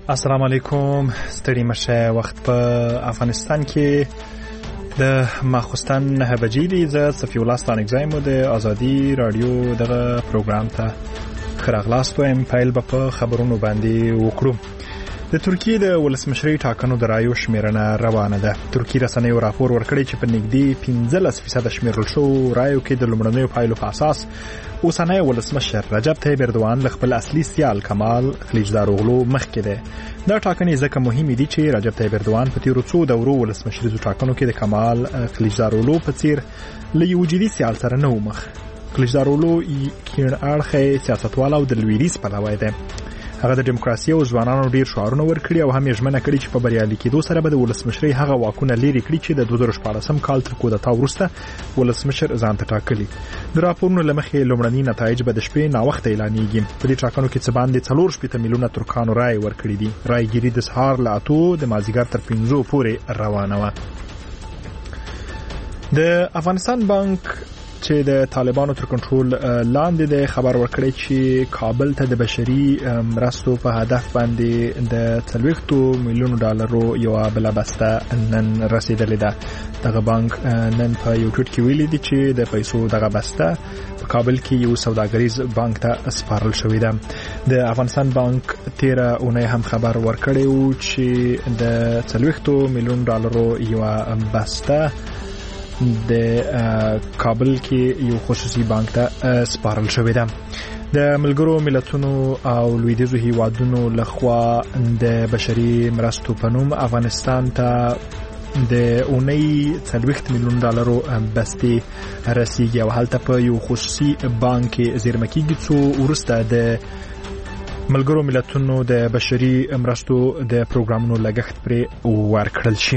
السلام علیکم. ستړي مشه. وخت په افغانستان کې د ماخوستن 9 بجې دي. زه صفی الله ستانکزی مو د ازادي رادیو دغه پروګرام ته خراغلاست وایم. پیل به په خبرونو باندې وکړو. د ترکیه د ولسمشرۍ ټاکنو د رایو شمیرنه روانه ده. ترکیه رسنیو راپور ورکړی چې په نږدې 15% شمیرل شو رایو کې د لومړنیو پایلو په اساس اوسنی ولسمشر رجب طیب اردوغان له خپل اصلي سیال کمال کلیچداروغلو مخکې دی. دا ټاکنې ځکه مهمې دي چې رجب طیب اردوغان په تیرو څو دورو ولسمشریزو ټاکنو کې د کمال کلیچداروغلو په څیر له یو جدي سیال سره نه و مخ. کلیچداروغلو کیڼ اړخی سیاستوال او د لویدیځ پلوی دی. هغه د دیموکراسي او ځوانانو ډیر شعارونه ورکړي او هم یې ژمنه کړې چې په بریالي کېدو سره به د ولسمشرۍ هغه واکونه لرې کړي چې د 2014 کال تر کودتا وروسته ولسمشر ځان ته ټاکلي. د راپورونو له مخې لومړني نتایج به د شپې ناوخته اعلانېږي. په دې ټاکنو کې څه باندې 4 میلیونه ترکانو رای ورکړي دي. رایګیري د سهار له 8 د مازدیګر تر 5 پورې روانه وه. د افغانستان بانک چې د طالبانو تر کنټرول لاندې د خبر ورکړی چې کابل ته د بشري مرستو په هدف باندې د 40 میلیون ډالرو یو بل بسته نن رسیدلې ده. دغه بانک نن په یو ټویټ کې ویلي دي چې د پیسو دغه بسته په کابل کې یو سوداګریز بانک ته سپارل شوې ده. د افغانستان بانک 13 اونۍ هم خبر ورکړی و چې د 40 میلیون ډالرو یو بسته د کابل کې یو خصوصي بانک ته سپارل شوې ده. د ملګرو ملتونو او لویدیځو هیوادونو لخوا د بشري مرستو په نوم افغانستان ته د اونۍ 40 میلیون ډالرو بستې رسیږي او هلته په یو خصوصي بانک کې زیرمه کېږي څو وروسته د ملګرو ملتونو د بشري مرستو د پروګرامونو لګښت پرې ورکړل شي.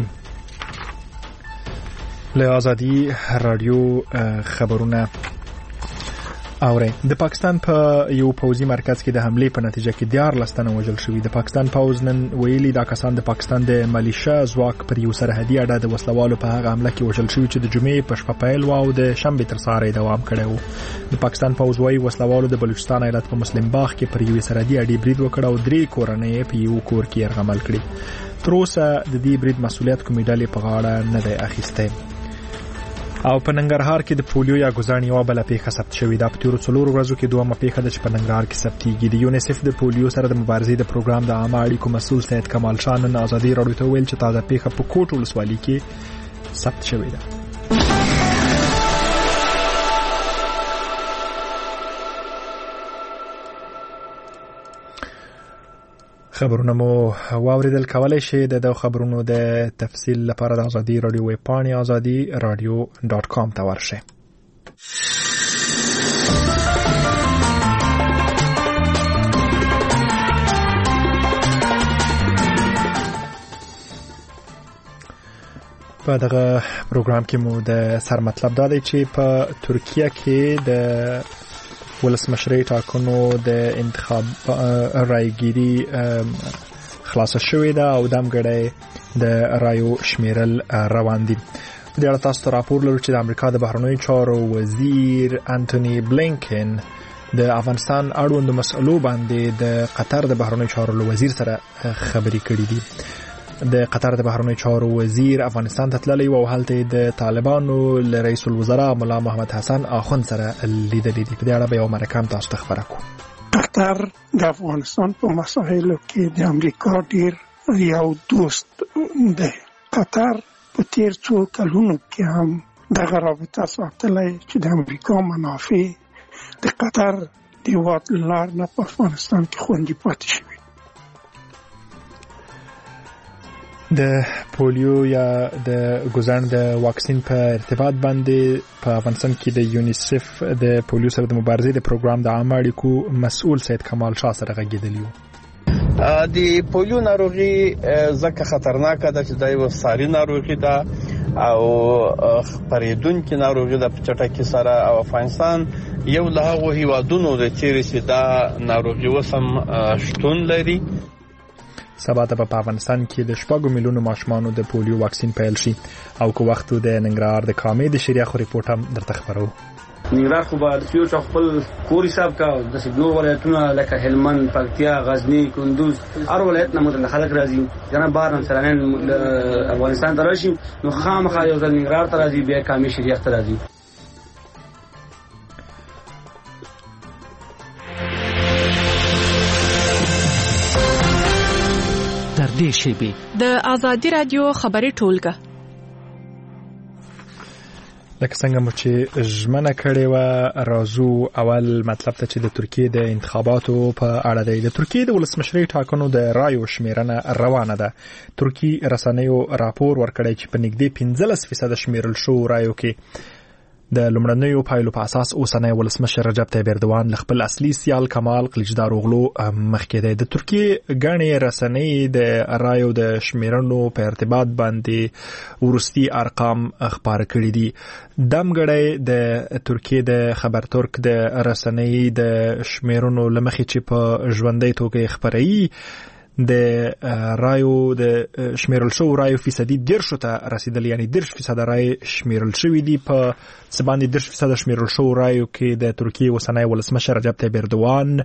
له ازادي رادیو خبرونه اورئ. د پاکستان په یو پوځي مرکز کې د حمله په نتیجه کې 14 تنه وژل شوي. د پاکستان پوځ نن ویلي دا کسان د پاکستان د ملیشیا ځواک پر یو سرحدي اډه د وسلوالو په هغه حمله کې وژل شوي چې د جمعې په شپه پیل و او د شنبې تر سهاره دوام کړی و. د پاکستان پوځ وايي وسلوالو د بلوچستان ایالت په مسلم باغ کې پر یو سرحدي اډې برید وکړ او 3 کورنۍ په یو کور کې یرغمل کړي. تر اوسه د دې برید مسؤلیت کومې ډلې په غاړه نه دی اخیستی. او په ننګرهار کې د پولیو یا ګزاڼ یو بل پیښه ثبت شوې ده. په تیرو 4 ورځو کې دوه پیښه ده چې په ننګرهار کې ثبتېږي. د یونیسف د پولیو سره د مبارزې د پروګرام د عامه اړیکو مسؤل سید کمال شاه نن ازادي رادیو ته ویل چې تازه پیښه په کوټ ولسوالۍ کې ثبت شوې ده. خبرونه مو واوریدل. کولای شئ د خبرونو د تفصیل لپاره د ازادي رادیو ویب پاڼې azadi.radio.com ته ورشئ. په دغه پروګرام کې مو د سر مطلب دا دی چې په ترکیه کې د ولسمشرۍ ټاکنو د انتخاب رایګیري خلاصه شوې ده او دمګړی د رایو شمیرل روان دي. په دې اړه تاسو ته راپور لرو چې د امریکا د بهرنیو چارو وزیر انټونی بلینکن د افغانستان اړوند مسئلو باندې د قطر د بهرنیو چارو وزیر سره خبرې کړې دي. د قطر د بهرنیو چارو وزیر افغانستان ته تللی و او هلته د طالبانو له رئیس الوزرا مولا محمد حسن آخوند سره لیدلې دي. په دې اړه به یو مرکه هم تاسو ته خبره کوو. قطر د افغانستان په مسایلو کې د امریکا ډیر یو دوست دی. قطر په تیر څو کلونو کې هم دغه رابطه ساتلې چې د امریکا منافع د قطر د هیواد له لارې نه په افغانستان کې خوندي پاتې شوي. د پولیو یا د ګزاڼ د واکسین په ارتباط باندې په افغانستان کې د یونیسف د پولیو سره د مبارزې د پروګرام د عامه اړیکو مسؤل سید کمال شاه سره غږېدلی و. د پولیو ناروغي ځکه خطرناکه ده چې دا یو ساري ناروغي ده او خپرېدونکې ناروغي ده په چټکۍ سره او افغانستان یو له هغو هیوادونو دی چیرې چې دا ناروغي اوس هم شتون لري. سبا ته په افغانستان کې د 4 میلیونو ماشومانو د پولیو واکسین پیل شي او کو وخت د ننګرهار د کامې د شریخ ریپورت هم درته خبرو. ننګرهار خو به یو څه خپل کور حساب کا د نور ولایتونو لکه هلمند، پکتیا، غزنی، کندوز هر ولایت نه مدل خلک راځي کنه بار نه سرانین افغانستان ته راشي نو خامخا یو ځل ننګرهار ته راځي بیا کامل شریخ ته راځي. تر دې شیبې د آزادي رادیو خبري ټولګه لکه څنګه مو چې ژمنه کړې وه راځو اول مطلب ته چې د ترکیې د انتخاباتو په اړه دی. د ترکیې د ولسمشرۍ ټاکنو د رایو شمیرنه روانه ده. ترکی رسنیو راپور ورکړی چې په نږدې 15% شمیرل شو رایو کې د لومړنیو پایلو په اساس اوسنی ولسمشر رجب طیب اردوان له خپل اصلي سیال کمال کلیچداروغلو مخکې دی. د ترکیې ګڼې رسنۍ د رایو د شمیرنو په ارتباط باندې وروستي ارقام خپاره کړي دي. دمګړی د ترکیې د خبر ترک د رسنۍ د شمیرنو لمخې چې په ژوندۍ توګه خپروي د رایو د شمیرل شو رایو فیصدي 10 ته رسیدل، یعنی 10% رای شمیرل شوی دي. په څه باندې 10% شمیرل شو رایو کې د ترکیې اوسنی ولسمشر رجب طیب اردوان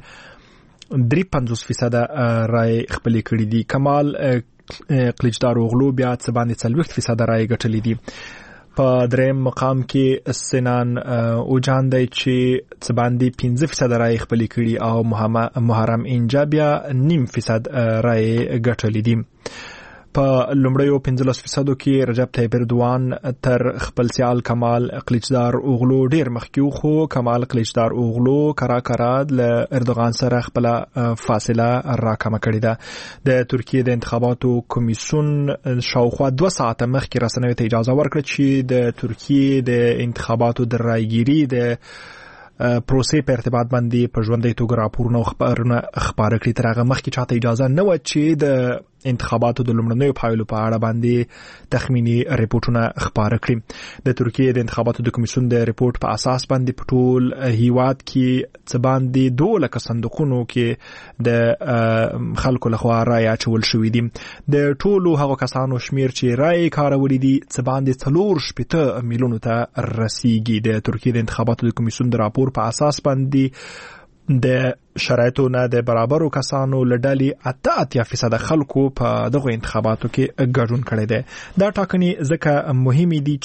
53% رای خپل کړي دي. کمال کلیچداروغلو بیا څه باندې 40% رای ګټلې دي. په دریم مقام کې سنان اوجان دی چې څه باندې 15% رای خپل کړي او محرم اینجا بیا 0.5% رای ګټلې دي. په لومړیو 15% کې رجب طیب اردوان تر خپل سیال کمال کلیچداروغلو ډیر مخکې خو کمال کلیچداروغلو کرا له اردوغان سره خپل فاصله راکمه کړې ده. د ترکیې د انتخاباتو کمیسیون شاوخوا 2 ساعته مخکې رسنیو ته اجازه ورکړه چې د ترکیې د انتخاباتو د رایګیري د پروسې په ارتباط باندې په ژوندۍ توګه راپورونه خپاره کړي. تر هغه مخکې چاته اجازه نه و چې د انتخاباتو د لومړنیو پایلو په اړه باندې تخمینی ریپورتونه خپاره کړي. د ترکیې د انتخاباتو د کمیسیون د ریپورت په اساس باندې په ټول هیواد کې څه باندې 2 لک صندوقونو کې د خلکو لخوا رای اچول شوې دي. د ټولو هغو کسانو شمیر چې رای کارولې دي څه باندې 4 میلیونو ته رسیږي. د ترکیې د انتخاباتو د کمیسیون د راپور په اساس باندې د شرایطو نه د برابرو کسانو لډالي 88% خلکو په دغه انتخاباتو کې ګډون کړی دی. دا ټاکنې ځکه مهمې دي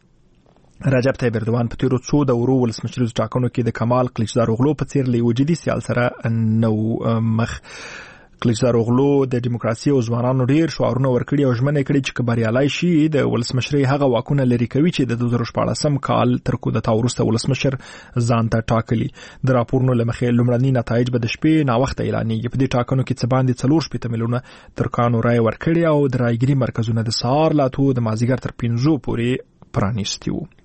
چې رجب طیب اردوان په تیرو څو دورو ولسمشریزو ټاکنو کې د کمال کلیچداروغلو په څیر له وجودي سیال سره نو مخ. کلیچداروغلو د دیموکراسي او ځوانانو ډیر شعارونه ورکړي او ژمنه کړې چې کبریالای شي د ولسمشرۍ هغه واکونه لري کوي چې د 2014 کال تر کودتا وروسته ولسمشر ځان ته ټاکلي. د راپورونو لمخې لومړني نتایج به د شپې ناوخته اعلانېږي. په دې ټاکنو کې څه باندې 4 میلیونه ترکانو رای ورکړي او د رایګري مرکزونه د سهار لا تو د مازیګر تر 5 پورې پرانیستي وو.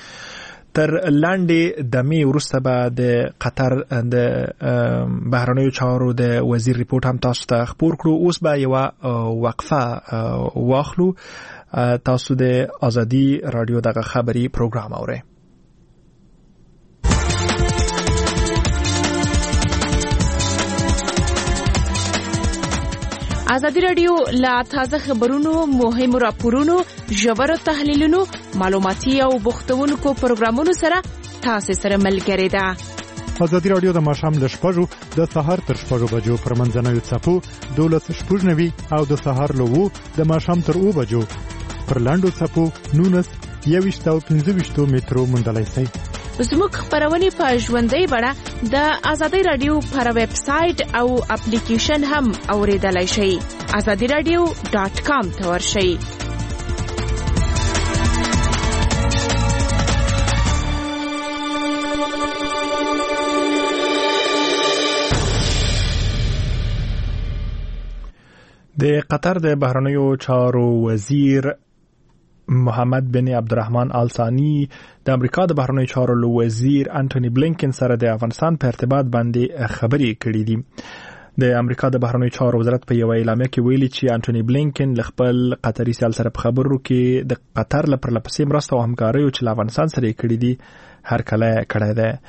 تر لاندې دمې وروسته به د قطر د بهرنیو چارو د وزیر ریپورت هم تاسو ته خپور کړو. اوس به یو وقفه واخلو. تاسو د آزادي رادیو دغه خبري پروګرام اورئ. آزادي رادیو لا تازه خبرونو، مهمو راپورونو، ژورو تحلیلونو، معلوماتي او بوختونکو پروګرامونو سره تاسو سره ملګری ده. آزادي رادیو د ماښام له 6 د سهار تر 6 بجو پر منځنوي څپو 12:90 او د سهار له 2 د ماښام تر 2 بجو پر لاندو څپو 19 او 15 مترو موندلای شئ. زموږ خبرونه په ژوندۍ بڼه د آزادي رادیو پر ویب سټ او اپلیکیشن هم اوریدلای شئ. azadiradio.com ته ورشئ. د قطر د بهرنیو چارو وزیر محمد بن عبدالرحمن آل ثانی د امریکا د بهرنیو چارو وزیر انټونی بلینکن سره د افغانستان په ارتباط باندې خبرې کړې دي. د امریکا د بهرنیو چارو وزارت په یو اعلامیه کې ویلي چې انټونی بلینکن له خپل قطري سیال سره په خبرو کې د قطر لپاره لپسې مرسته او همکاري چې له افغانستان سره کړې دي هر کله کړی دی.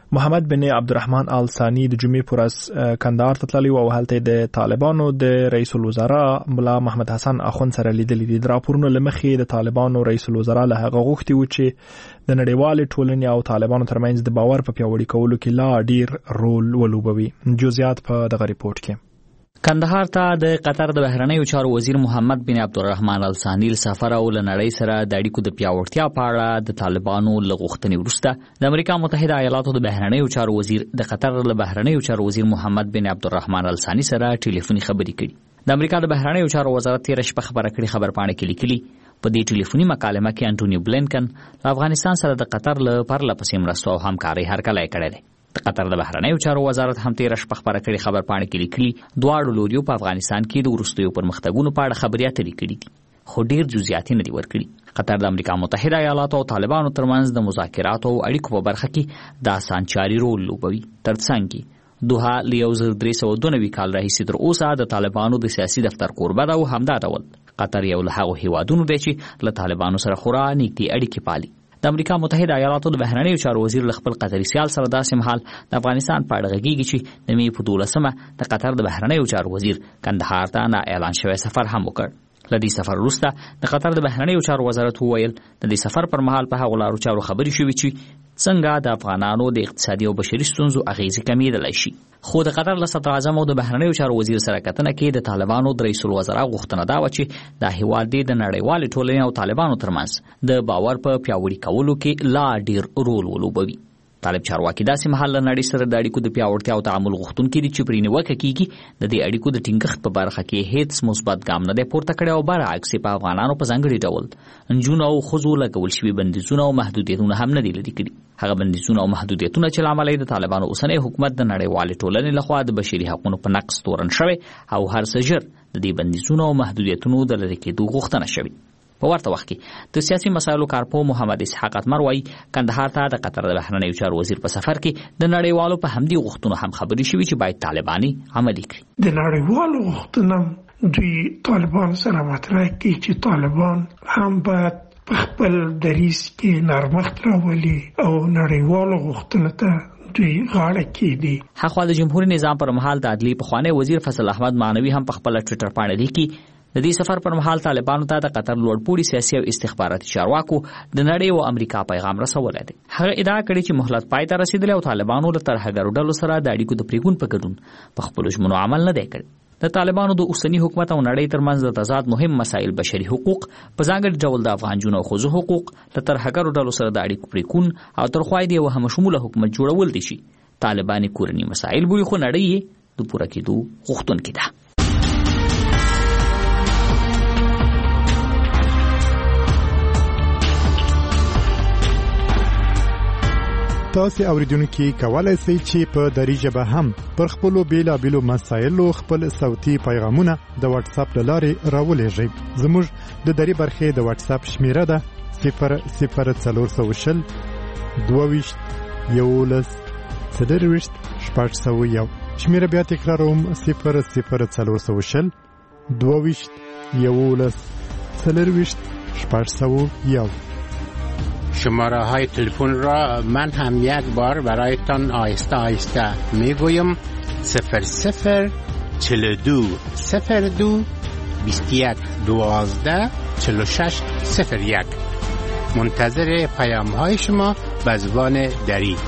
محمد بن عبدالرحمن آل ثانی د جمعې پر ورځ کندهار ته تللی او هلته د طالبانو د رئیس الوزرا ملا محمد حسن اخوند سره لیدلي دي. د راپورونو له مخې د طالبانو رئیس الوزرا له هغه غوښتي و چې د نړیوالې ټولنې او طالبانو ترمنځ د باور په پیاوړي کولو کې لا ډیر رول ولوبوي. جزئیات په دغه ریپورت کې. کندهار ته د قطر د بهرنیو چارو وزیر محمد بن عبدالرحمن آل ثانی سفر او لنړۍ سره د اړیکو د پیاوړتیا په اړه د طالبانو له غوښتنې وروسته د امریکا متحده ایالاتو د بهرنیو چارو وزیر د قطر له بهرنیو چارو وزیر محمد بن عبدالرحمن آل ثانی سره ټلیفوني خبرې کړي. د امریکا د بهرنیو چارو وزارت تیر شپه خبره کړې خبرپاڼه کې لیکلي په دې ټلیفوني مکالمه کې انټونی بلینکن له افغانستان سره د قطر له پرله پسې مرستو او همکارۍ هرکلی کړی دی. د قطر د بهرنیو چارو وزارت هم تیر شپه خبره کړې خبرپاڼه کې لیکلي دواړو لوریو په افغانستان کې د وروستیو پرمختګونو په اړه خبرې اترې کړې دي، خو ډیر جزئیات نه دي ورکړي. قطر د امریکا متحده ایالاتو او طالبانو ترمنځ د مذاکراتو او اړیکو په برخه کې د اسانچاري رول لوبوي. ترڅنګ کې دوحه له 1392 کال راهیسې تر اوسه د طالبانو د سیاسي دفتر کوربه ده او همدا ډول قطر یو له هغو هیوادونو دی چې له طالبانو سره خورا نږدې اړیکې پالي. د امریکا متحده ایالاتو د بهرنیو چارو وزیر له خپل قطري سیال سره داسې مهال د افغانستان په اړه غږیږي چې د مې په 12مه د قطر د بهرنیو چارو وزیر کندهار ته نه اعلان شوی سفر هم وکړ. له دې سفر وروسته د قطر د بهرنیو چارو وزارت وویل د دې سفر پر مهال په هغو لارو چارو خبرې شوې چې څنګه د افغانانو د اقتصادي او بشري ستونزو اغیزې کمیدلی شي. خو د قطر له صدر اعظم او د بهرنیو چارو وزیر سره کتنه کې د طالبانو د رئیس الوزرا غوښتنه دا و چې د هیواد د نړیوالې ټولنې او طالبانو ترمنځ د باور په پیاوړي کولو کې لا ډیر رول ولوبوي. طالب چارواکي داسې مهال له نړۍ سره د اړیکو د پیاوړتیا او تعامل غوښتونکي دي چې پرې نیوکه کیږي د دې اړیکو د ټینګښت په برخه کې هیڅ مثبت ګام نه دی پورته کړی او برعکس په افغانانو په ځانګړي ډول نجونو او ښځو لګول شوي بندیزونه او محدودیتونه هم نه دي لرې کړي. هغه بندیزونه او محدودیتونه چې له امله یې د طالبانو اوسنی حکومت د نړیوالې ټولنې لخوا د بشري حقونو په نقض تورن شوی او هر څه ژر د دې بندیزونو او محدودیتونو د لرې کېدو غوښتنه شوې. په ورته وخت کې د سیاسي مسایلو کارپو محمد اسحاق اتمر وایي کندهار ته د قطر د بهرنیو چارو وزیر په سفر کې د نړیوالو په همدې غوښتنو هم خبرې شوې چې باید طالباني عملي کړي. د نړیوالو غوښتنو دوی طالبان سره مطرح کړي چې طالبان هم باید په خپل دریځ کې نرمښت راولي او نړیوالو غوښتنو ته دوی غاړه کېږدي. هخوا د جمهوریت نظام پر مهال د عدلیې پخوانی وزیر فضل احمد معنوي هم په خپل ټویټر باندې لیکي د دې سفر پر مهال طالبانو ته د قطر لوړپوړي سیاسي او استخباراتي چارواکو د نړۍ او امریکا پیغام رسولی دی. هغه ادعا کړې چې مهلت پای ته رسیدلی او طالبانو له ترهګرو ډلو سره د اړیکو د پریګون په ګډون په خپلو ژمنو عمل نه دی کړی. د طالبانو د اوسني حکومت او نړۍ ترمنځ د تضاد مهم مسایل بشري حقوق په ځانګړي ډول د افغان جنو او ښځو حقوق له ترهګرو ډلو سره د اړیکو پریګون او تر خوا یې یو همشموله حکومت جوړول دي چې طالباني کورني مسایل بوي خو نړۍ یې د پوره کېدو غوښتونکې ده. تاسو اوریدونکو کولای شئ چې په دری ژبه هم پر خپل بیلابېلو مسایلو خپل صوتي پیغامونه د واتس اپ لارې راولېږئ. زموږ د دری برخې د واتس اپ شمیره ده 00420 22 11 401. شمیره بیا تکراروم 00420 22 11 401. شماره های تلفن را من هم یک بار برایتان آهسته آهسته میگویم 00 42 02 21 12 46 01. منتظر پیام های شما به زبان دری.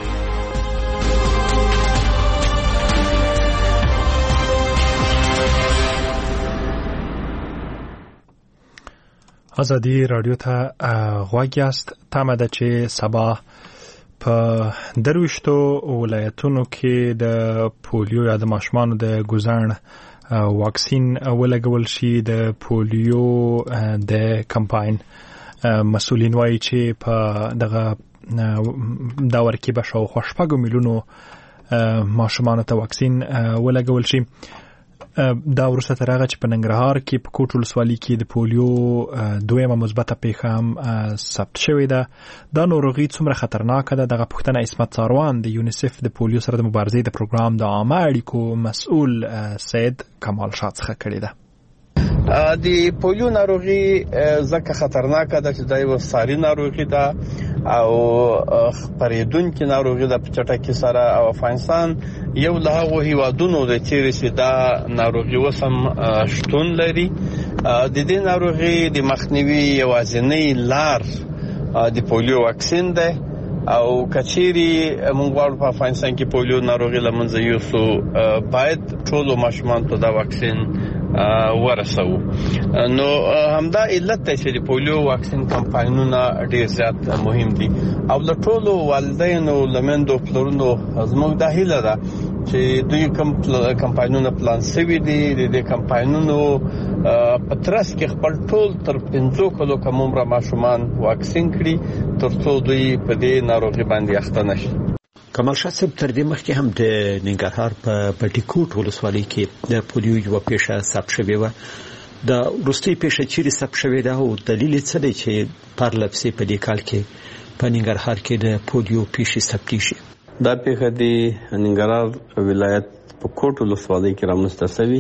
ازادي رادیو ته غوږ یاست. تمه ده چې سبا په درویشتو ولایتونو کې د پولیو یا د ماشومانو د ګوزن واکسین ولګول شي. د پولیو د کمپاین مسؤلین وایي چې په دغه داور کې به شاوخوا 6 میلیونو ماشومانو ته واکسین ولګول شي. دا وروسته تر هغه چې په ننګرهار کې په کوټ ولسوالۍ کې د پولیو دویمه مثبته پیښه هم ثبت شوې ده. دا ناروغي څومره خطرناکه ده دغه پوښتنه عصمت ساروان د یونیسف د پولیو سره د مبارزې د پروګرام د عامه اړیکو مسؤل سید کمال شاه څخه کړې ده. د پولیو ناروغي ځکه خطرناکه ده چې دا یو ساري ناروغي ده او خپرېدونکو ناروغي د چټکۍ سره او افغانستان یو له هغو هیوادونو د چیرې چې دا ناروغي وسم شتون لري. د دې ناروغي د مخنیوي یوازینی لار د پولیو واکسین ده او کچيري موږ غواړو په افغانستان کې پولیو ناروغي لمنځه یوسو باید ټول ماشومان ته دا واکسین ورسو. نو همدا علت دی چې د پولیو واکسین کمپاینونه ډیر زیات مهم دي او د ټولو والدینو لمندو پلرونو زموږ د هیله ده چې دوی کمپاینونه پلان شوي دي. د کمپاینونو په ترڅ کې خپل ټول تر 15 کلو کم عمر ماشومان واکسین کړي ترڅو دوی په دې ناروغي باندې اخته نشي. کمال شاه صاحب تر دې مخکې هم د ننګرهار په پټیکوټ ولسوالۍ کې د پولیو یو پیښه ثبت شوې و. د وروستۍ پیښه چیرې ثبت شوې ده او دلیل څه دی چې پرلپسې په دې کال کې په ننګرهار کې د پولیو پیښې ثبت شي؟ دا پیښه د ننګرهار ولایت په کوټ ولسوالۍ کې رامنځته شوې.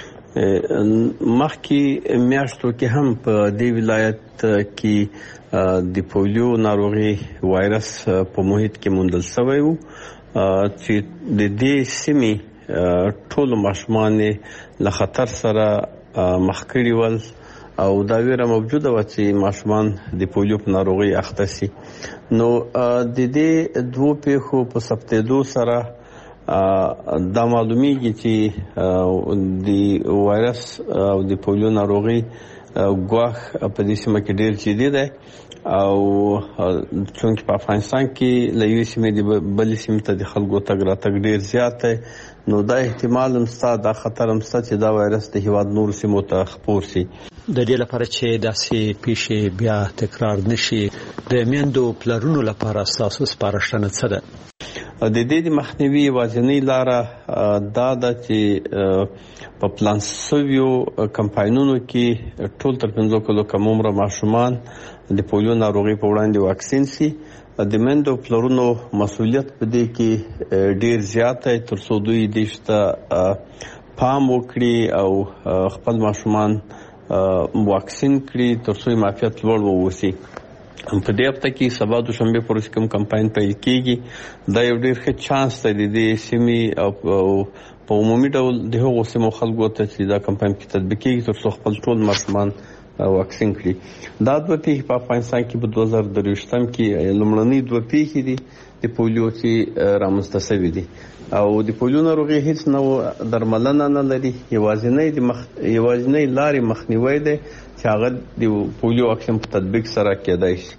مخکې میاشتو کې هم په دې ولایت کې د پولیو ناروغي وایرس په محیط کې موندل شوی و چې د دې سیمې ټول ماشومان له خطر سره مخ کړي ول او دا ویره موجوده و چې ماشومان د پولیو په ناروغي اخته شي. نو د دې دوه پیښو په ثبتېدو سره دا معلومیږي چې د وایرس او د پولیو ناروغي ګواښ په دې سیمه کې ډېر جدي دی او چونکې په افغانستان کې له یوې سیمې د بلې سیمې ته د خلکو تګ راتګ ډېر زیات دی. نو دا احتمال هم شته، دا خطر هم شته چې دا وایرس د هېواد نورو سیمو ته خپور شي. د دې لپاره چې داسې پیښې بیا تکرار نشي د میندو پلرونو لپاره ستاسو سپارښتنه څه ده؟ د دې د مخنیوي یوازینۍ لاره دا ده چې په پلان شویو کمپاینونو کې ټول تر 15 کلو کم عمره ماشومان د پولیو ناروغي په وړاندې واکسین شي. د میندو پلرونو مسؤلیت په دې کې ډیر زیات دی ترڅو دوی دې ته پام وکړي او خپل ماشومان واکسین کړي ترڅو معافیت لوړ ووسی. په دې هفته کې سبا دوشنبه پر کوم کمپاین پیل کیږي. دا یو ډیر ښه چانس دی د سیمې او په عمومي ډول د هغو سیمو خلکو ته چې دا کمپاین کې تطبیق کیږي ترڅو خپل ټول ماشومان واکسین کړي. دا دوه پیښې په افغانستان کې په 2023 کې لومړنۍ دوه پیښې دي د پولیو چې رامنځته شوې دي او د پولیو ناروغي هیڅ نوع درملنه نه لري. یوازینۍ لارې مخنیوی دی چې هغه د پولیو واکسین په تطبیق سره کېدای شي.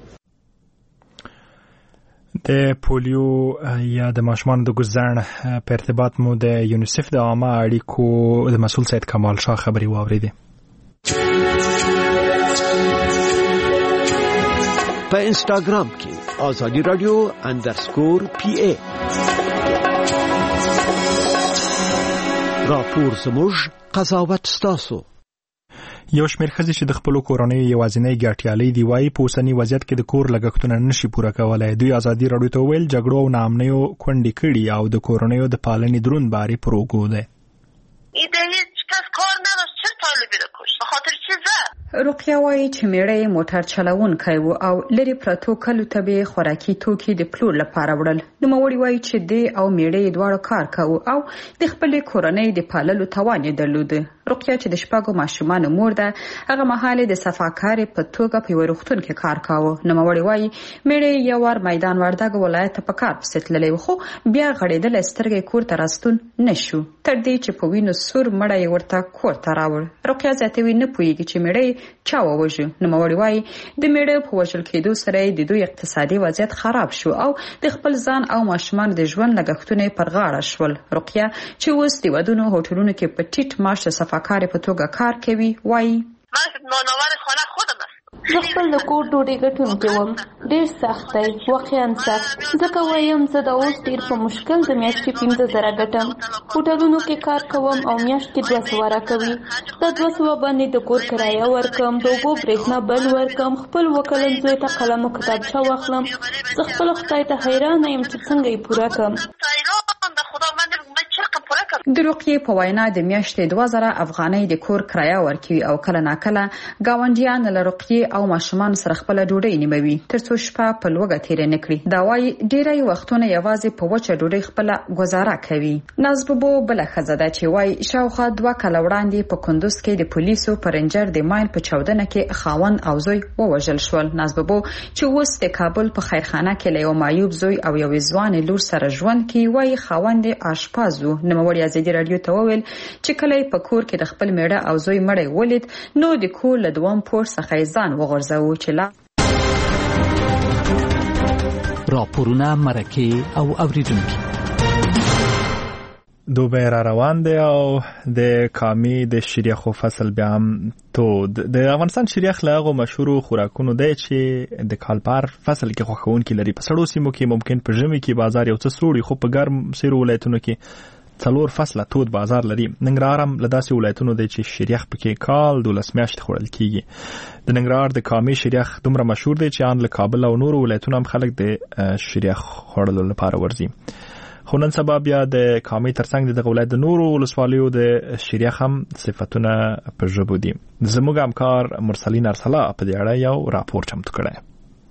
د پولیو یا د ماشومان د ګزارن په ارتباط مو د یونیسف د عامه اړیکو د مسؤل سید کمال شاه خبري واوریدې. په انستګرام کې آزادی رادیو _PA راپور زموږ قضاوت ستاسو. یو شمېر ښځې چې د خپلو کورنیو یوازینۍ ګټیالۍ دی وایي په اوسني وضعیت کې د کور لګښتونه نشي پوره کولای. دوی ازادي راډیو ته وویل جګړو او ناامنیو کونډې کړي او د کورنیو د پالنې دروند باري پر اوږو دی. رقیه وایي چې میړه موټر چلوونکی و او لري پرتو کلو ته به خوراکي توکي د پلور لپاره وړل. نوموړي وایي چې د او میړه دواړو کار کوي او د خپل کورنۍ د پاللو توان یې درلود. رقیه چې د شپږو ماشومانو مور ده هغه مهال د صفاکار په توګه په یو روغتون کې کار کاوه. نوموړي وایي میړه یو ور میدان وردګ ولایت په کار پسې تللی خو بیا غړېدل سترګې کور ته راستون نشو تر دې چې په وینو سور مړی ورته کور ته راوړ. رقیه زیاتوي نه پوهیږي چې میړه چا ووژه. نوموړي وایي د میړه په وژل کېدو سره د دوی اقتصادي وضعیت خراب شو او د خپل ځان او ماشومان د ژوند لګښتونه پر غاړه شول. رقیه چې اوس د ودونو هوټلونو کې په ټیټ معاش صفاکار په توګه کار کوي وایي زه خپل د کور ډوډۍ ګټونکی وم. ډېر سخت دی، واقعا سخت. ځکه وایم زه د اوس ډېر په مشکل د میاشتې 15,000 ګټم. هوټلونو کې کار کوم او میاشت کې 200 راکوي. دا 200 باندې د کور کرایه ورکم، د اوبو برېښنا بل ورکم، خپل وکلن زوی ته قلم او کتابچه واخلم. زه خپل خدای ته حیرانه یم چې څنګه یې پوره کړم. د رقیې په وینا د میاشتې 2000 افغانۍ د کور کرایه ورکوي او کله ناکله گاونډیان له رقیې او ماشومان سره خپل ډوډۍ نیموي ترڅو شپه په لوګه تیر نه کړي. دا وايي ډیری وختونه یوازې په وچه ډوډۍ خپل گزاره کوي. نازببو بل خزاده چې وايي شاوخوا 2 کال وړاندې په کندوز کې د پولیسو پرنجر د ماین په چاودنه کې خاوند او زوی ووژل شول. نازببو چې اوس د کابل په خیرخانه کې له یو معیوب زوی او یو ځوان لور سره ژوند کوي وايي خاوند آشپازو نوموړی ازادي رادیو ته وویل چې کله په کور کې د خپل میړه او زوی مړی ولید نو د کور له دوام پور څخه ځان وغورځاوه چې لا راپورونه مرکه او اوریدونکو دوبه را روان دی او د کامی د شریخو فصل بیا هم تود د افغانستان شریخ لاغو مشهور خوراکونو دی چې د کالپار فصل کې خوښونکي لري. په سړو سیمو کې ممکن په ژمي کې بازار یو څه سوړي خو په ګرم سیرو ولایتونو کې 4 فصله تود بازار لري. ننګرهار هم له داسې ولایتونو دی چې شریخ پکې کال 12 میاشتې خوړل کیږي. د ننګرهار د کامی شریخ دومره مشهور دی چې ان له کابل او نورو ولایتونو هم خلک د شریخ خوړلو لپاره ورځي. خو نن سبا بیا د کامی ترڅنګ د ولایت د نورو ولسوالیو د شریخ هم صفتونه په ژبه دي. زموږ همکار مرسلین ارسلا په دې اړه یو راپور چمتو کړی.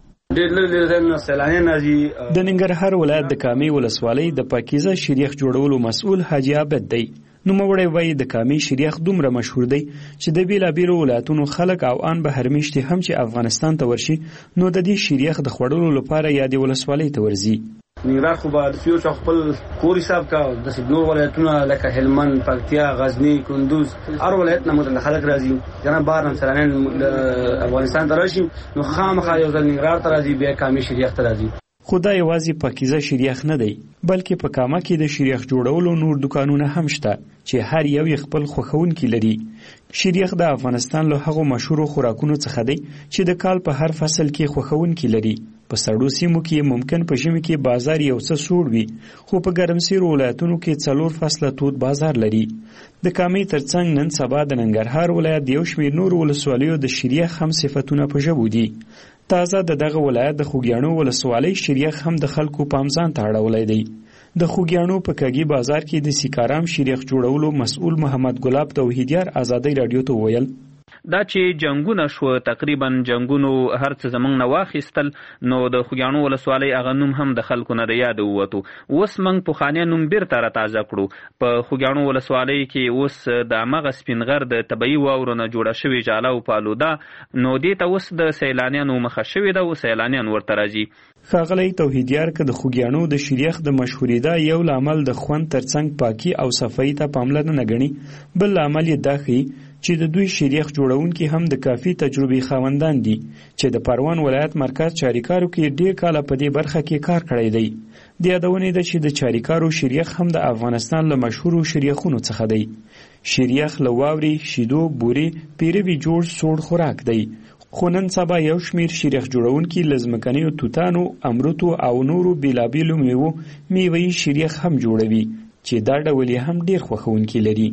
د ننګرهار ولایت د کامی ولسوالۍ د پاکیزه شریخ جوړولو مسؤل حاجی عابد دی. نوموړی وایي د کامی شریخ دومره مشهور دی چې د بیلابیلو ولایتونو خلک او ان به هر میاشتې هم چې افغانستان ته ورشي نو د دې شریخ د خوړلو لپاره یا د ولسوالۍ ته ورځي. ننګرهار خو به د فیوچر خپل کور حساب کا د نور ولایتونو لکه هلمند، پکتیا، غزنی، کندوز هر ولایت نه متل خلک راځي کنه بار هم سرانین افغانستان ته راشي نو خامخا یو ځل ننګرهار ته راځي بیا کامی شریخ ته راځي. خدای یوازې پاکیزه شریخ نه دی بلکې په کامه کې د شریخ جوړولو نور دکانونه هم شته چې هر یو خپل خوښونکي لري. شریخ د افغانستان له هغو مشهور خوراکونو څخه دی چې د کال په هر فصل کې خوښونکي لري. په سړو سیمو کې ممکن په ژمي کې بازار یو څه سوړ وي خو په ګرمسیرو ولایتونو کې 4 فصله تود بازار لري. د کامی ترڅنګ نن سبا د ننګرهار ولایت د یو شمېر نور ولسوالیو د شریخ هم صفتونه په ژبه دي. تازه دغه ولایت د خوږیاڼو ولسوالۍ شریخ هم د خلکو پام ځان ته اړولی دی. د خوږیاڼو په کاږي بازار کې د سیکارام شریخ جوړولو مسؤل محمد ګلاب توحیدیار ازادي رادیو ته ویل دا چې جنگونه شو تقریبا جنگونو هر څه زمنګ نه واخیستل نو د خوږیاڼو ولسوالۍ هغه نوم هم د خلکو نه د یاد ووتو. اوس موږ پخوانی نوم بیرته را تازه کړو. په خوږیاڼو ولسوالۍ کې اوس د هغه سپینغر د طبیعي واورو نه جوړه شوې جاله او پالوده نو دې ته اوس د سیلانیانو مخه شوې ده او سیلانیان ورته راځي. ښاغلی توحیدیار که د خوږیاڼو د شریخ د مشهوریدا یو لامل د خوند ترڅنګ پاکي او صفایي ته پاملرنه غني بل لامل یې دا ښیي چې د دوی شریخ جوړونکي هم د کافي تجربې خاوندان دي چې د پروان ولایت مرکز چاریکارو کې ډیر کال په دې برخه کې کار کړی دی. د یادونې ده چې د چاریکارو شریخ هم د افغانستان له مشهورو شریخونو څخه دی. شریخ له واوري، شیدو، بوري، پیروي جوړ سوړ خوراک دی. خو نن سبا یو شمیر شریخ جوړونکي له ځمکنیو توتانو، امرتو او نورو بیلابیلو میوو میوه‌یي شریخ هم جوړوي چې دا ډول یې هم ډیر خوښونکي لري.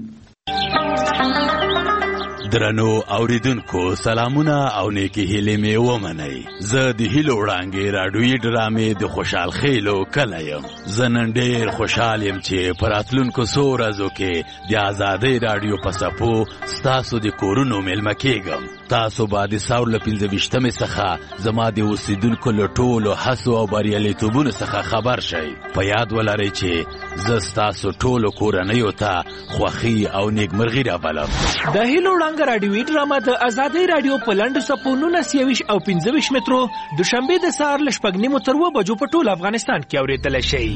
درنو اوریدونکو سلامونه او نیکی هیلې مې ومنئ. زه د هیلو وړانګې راډیویي ډرامې د خوشحال خیلو کلی یم. زه نن ډېر خوشحال یم چې په راتلونکو څو ورځو کې د ازادۍ راډیو په څپو ستاسو د کورونو میلمه کېږم. تاسو به د ساور له 25مې څخه زما د اوسېدونکو له ټولو هڅو او بریالیتوبونو څخه خبر شئ. په یاد ولرئ چې زه ستاسو ټولو کورنیو ته خوښي او نیکمرغي رابلم. د هیلو وړانګه راډیویي ډرامه د ازادۍ راډیو په لنډو څپو 19 او 25 مترو دوشنبه د سهار له 9:30 تر 2 بجو په ټول افغانستان کې اورېدلی شئ.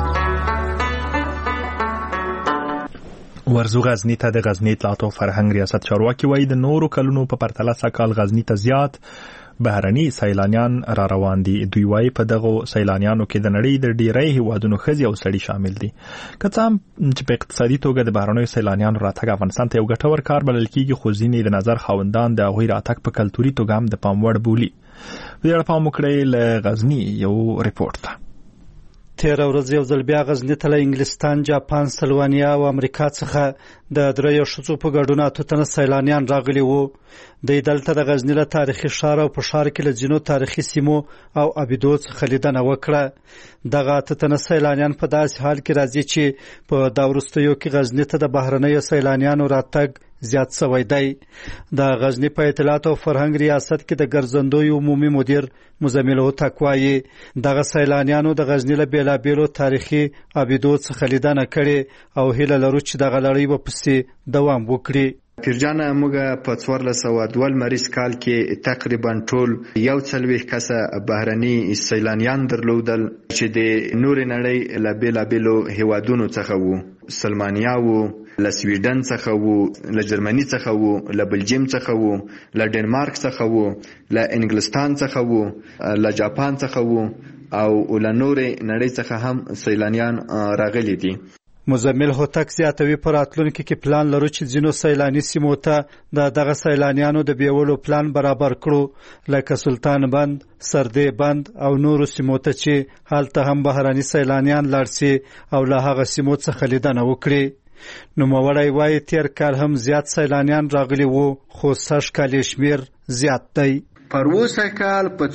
ورزو غزنی ته د غزنی اطلاعات او فرهنګ ریاست چارواکي وایي د نورو کلونو په پرتله سږکال غزنی ته زیات بهرني سیلانیان را روان دي. دوی وایي په دغه سیلانیانو کې د نړۍ د ډیری هیوادونو ښځې او سړي شامل دي. که څه هم چې په اقتصادي توګه د بهرنیو سیلانیانو راتګ افغانستان ته یو ګټور کار بلل کیږي خو ځینې د نظر خاوندان د هغوی راتګ په کلتوري توګه هم د پام وړ بولي. په دې اړه پام وکړئ له غزني یو ریپورت ته. تیر ورځ یو ځل بیا غزنی ته له انګلستان، جاپان، سلوانیا او امریکا څخه د 3 ښځو په ګډون 8 تنه سیلانیان راغلي وو. د دلته د غزنی له تاریخي ښار او په ښار کې له ځینو تاریخي سیمو او ابیدو څخه لیدنه وکړه. دغه اتنه سیلانیان په داسې حال کې راځي چې په دا وروستیو کې غزنی ته د بهرنیو سیلانیانو راتګ زیات شوی دی. د غزنی په اطلاعات او فرهنګ ریاست کې د ګرځندوی عمومي مدیر مزمل هوتک وایي دغه سیلانیانو د غزنی له بیلابیلو تاریخي ابیدو څخه لیدنه کړې او هیله لرو چې دغه لړۍ به پسې دوام وکړي. پیرجانه موږ په 1412 کال کې تقریبا ټول 140 کسه بهرني سیلانیان درلودل چې د نور نړۍ له بیلابیلو هیوادونو څخه وو. سلمانیا وو، له سویډن څخه وو، له جرمني څخه وو، له بلجیم څخه وو، له ډنمارک څخه وو، له انګلستان څخه وو، له جاپان څخه وو او له نور نړۍ څخه هم سیلانیان راغلي دي. مزمل هوتک زیاتوي په راتلونکي کې پلان لرو چې ځینو سیلاني سیمو ته دغه سیلانیانو د بیولو پلان برابر کړو لکه سلطان بند، سردې بند او نورو سیمو ته چې هلته هم بهرني سیلانیان لاړ شي او له هغه سیمو څخه لیدنه وکړي. نوموړی وایي تیر کال هم زیات سیلانیان راغلي وو خو سږ کال یې شمېر زیات دی. پروسه کال په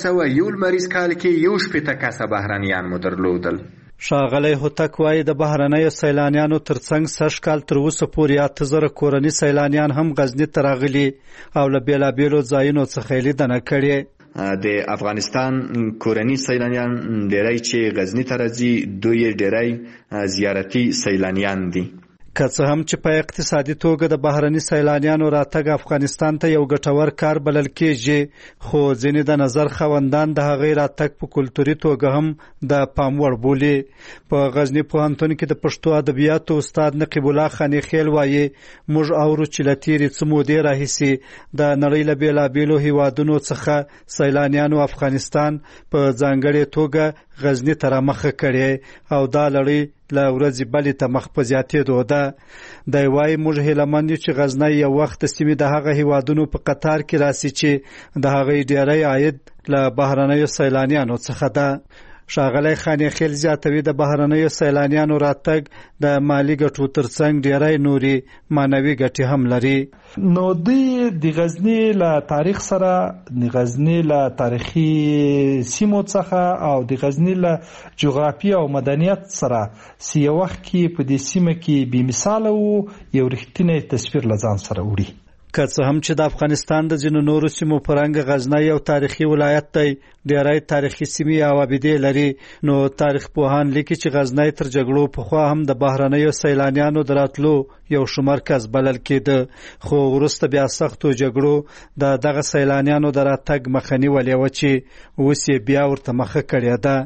1401 کال کې 1 کسه بهرنیان مو درلودل. ښاغلی هوتک وایي د بهرنیو سیلانیانو ترڅنګ سږ کال تر اوسه پورې 8000 کورني سیلانیان هم غزني ته راغلي او له بیلابیلو ځایونو څخه یې لیدنه کړې. د افغانستان کورني سیلانیان ډیری چې غزني ته راځي دوی ډیری زیارتي سیلانیان دي. که څه هم چې په اقتصادي توګه د بهرني سیلانیانو راتګ افغانستان ته یو ګټور کار بلل کېږي خو ځینې د نظر خاوندان د هغې راتګ په کلتوري توګه هم د پام وړ بولي. په غزني پوهنتون کې د پښتو ادبیاتو استاد نقیب الله خانیخیل وایي موږ اورو چې له تېرې څه مودې راهیسې د نړۍ له بیلابیلو هیوادونو څخه سیلانیانو افغانستان په ځانګړې توګه غزني ته رامخه کړې او دا لړۍ له ورځې بلې ته مخ په زیاتېدو ده. دی وایي موږ هیلهمند یو چې غزنی یو وخت د سیمې د هغه هیوادونو په قطار کې راسي چې د هغې ډیری عاید له بهرنیو سیلانیانو څخه ده. ښاغلی خانیخیل زیاتوي د بهرنیو سیلانیانو راتګ د مالی ګټو ترڅنګ ډیری نوري معنوي ګټې هم لري. نو دوی د غزنی له تاریخ سره د غزنی له تاریخي سیمو څخه او د غزنی له جغرافي او مدنیت سره یو وخت کې په دې سیمه کې بې مثاله وو یو رښتینی تصویر له ځان سره وړي. که څه هم چې د افغانستان د ځینو نورو سیمو په رنګ غزنی یو تاریخي ولایت دی ډیری تاریخي سیمې او ابیدې لري نو تاریخ پوهان لیکي چې غزنی تر جګړو پخوا هم د بهرنیو سیلانیانو د راتلو یو ښه مرکز بلل کېده خو وروسته بیا سختو جګړو د دغه سیلانیانو د راتګ مخه نیولې وه چې اوس یې بیا ورته مخه کړې ده.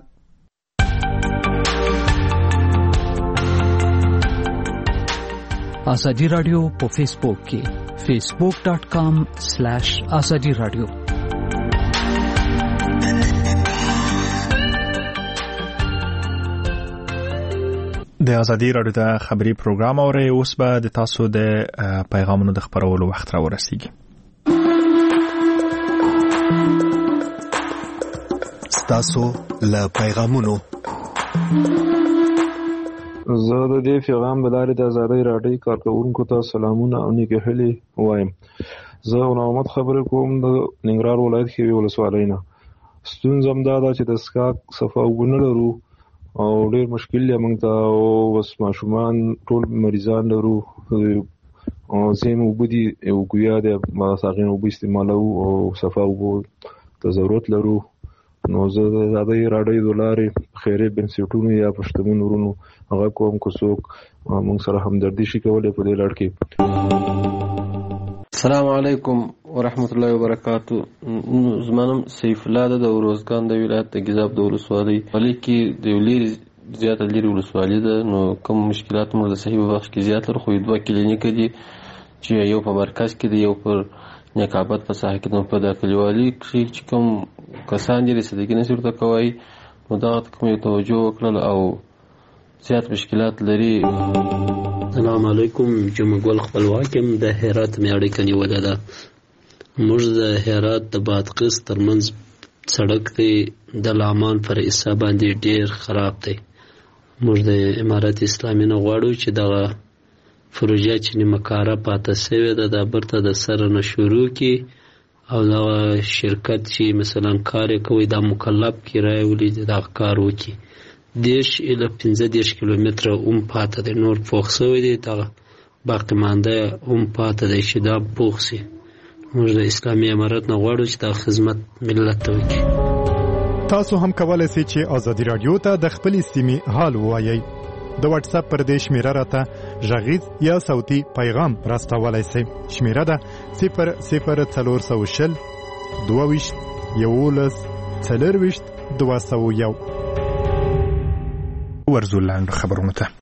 آزادی رادیو په فیسبوک کې facebook.com/azadi radio د ازادي رادیو د خبري پروګرام اوري اوس به د تاسو د پیغامونو د خبرولو وخت را ورسیږي. تاسو له پیغامونو زه د دې پیغام د لارې د ازادۍ راډیو کارکونکو ته سلامونه او نیکې هیلې وایم. زه محمد خبرې کوم د ننګرهار ولایت کې ولسوالۍ نه. ستونزه هم دا ده چې د څښاک صفا اوبه نه لرو او ډېر مشکل دی موږ ته او بس ماشومان ټول مریضان لرو او ځینې اوبه دي یو ګویا دی بس هغې اوبه استعمالوو او صفا اوبو ته ضرورت لرو. نو زه د ازادۍ راډیو د لارې خیري بنسټونو یا پښتمون ورونو هغه کوم که څوک موږ سره همدردي شي کولی په دې لړ کې. السلام علیکم ورحمت الله وبرکاتو. زما نوم سیف الله ده د اروزګان د ولایت د ګیزاب د ولسوالۍ ولې کې د لرې زیاته لرې ولسوالۍ ده. نو کوم مشکلات موږ د صحیح بخش کې زیات لرو خو 2 کلینیک دي چې یو په مرکز کې دی یو پر نیکابت په ساحه کې. نو په د کلیوالي کې چې کوم کسان دي رسیدګي نشي ورته کوي نو دا کوم یو توجه وکړل او زیات مشکلات لري. السلام علیکم. جمعګل خپلواک يم د هرات میاړي کني ولاده. موږ د هرات د بادغیس ترمنځ سړک دی د لامان پر حساب باندې ډیر خراب دی. موږ د امارات اسلامي نه غواړو چې دغه پروژه چې نیمه کاره پاته سوې ده دا برته د سره نه شروع کړي او دا شرکت چې مثلا کار یې کوي دا مکلف کرایه ولید دا کار وکړي 10 الی 15 کیلومتره پاته دی نور پوخ سوی دی دا باقی مانده پاته دی چې دا پوخ سي موږ د اسلامي امارت نه غواړو چې دا خدمت ملت ته وکړي. تاسو هم کولای شئ چې ازادي رادیو ته د خپل سیمې حال ووایئ. د واتس اپ پر دې شمیره راته غږیز یا صوتي پیغام راستولای شئ. شمیره ده 00420 22 11 40 201. ورزو لاندو خبرونه ته.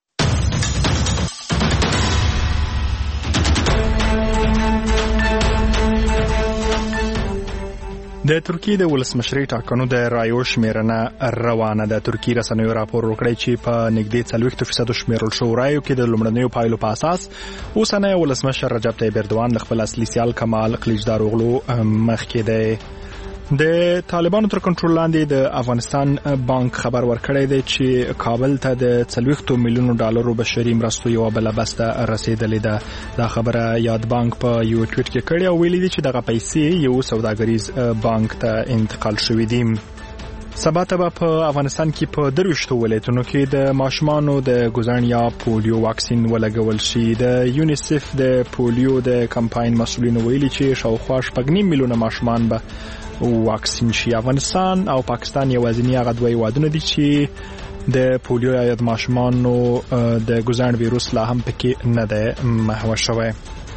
د ترکیې د ولسمشرۍ ټاکنو د رایو شمیرنه روانه ده. ترکیې رسنیو راپور وکړی چې په نږدې 40% شمیرل شو رایو کې د لومړنیو پایلو په اساس اوسنی ولسمشر رجب طیب اردوان د خپل اصلي سیال کمال کلیچداروغلو مخکې دی. د طالبانو تر کنټرول لاندې د افغانستان بانک خبر ورکړی دی چې کابل ته د 40 میلیونو ډالرو بشري مرستو یو بل بسته رسیدلې ده. دا خبره یاد بانک په یو ټویټ کې کړې او ویلي دي چې دغه پیسې یو سوداګریز بانک ته انتقال شوې دي. سبا ته په افغانستان کې په 23 ولایتونو کې د ماشومانو د ګوزن یا پولیو واکسین ولګول شي. د یونیسف د پولیو د کمپاین مسؤلینو ویلي چې شاوخوا 9 میلیونه ماشومان به واکسین شي. افغانستان او پاکستان یوازینی هغه دوه هیوادونه دي چې د پولیو یا د ماشومانو د ګوزن ویروس لا هم پکې نه ده محو شوی.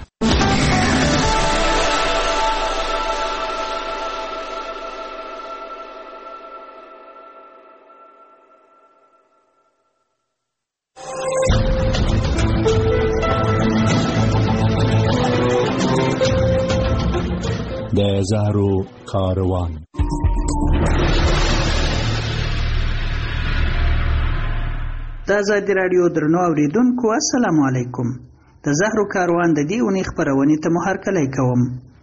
د زهرو کاروان. د آزادي رادیو درنو اوریدونکو السلام علیکم. د زهرو کاروان د دې اونۍ خبرونې ته هرکلی کوم.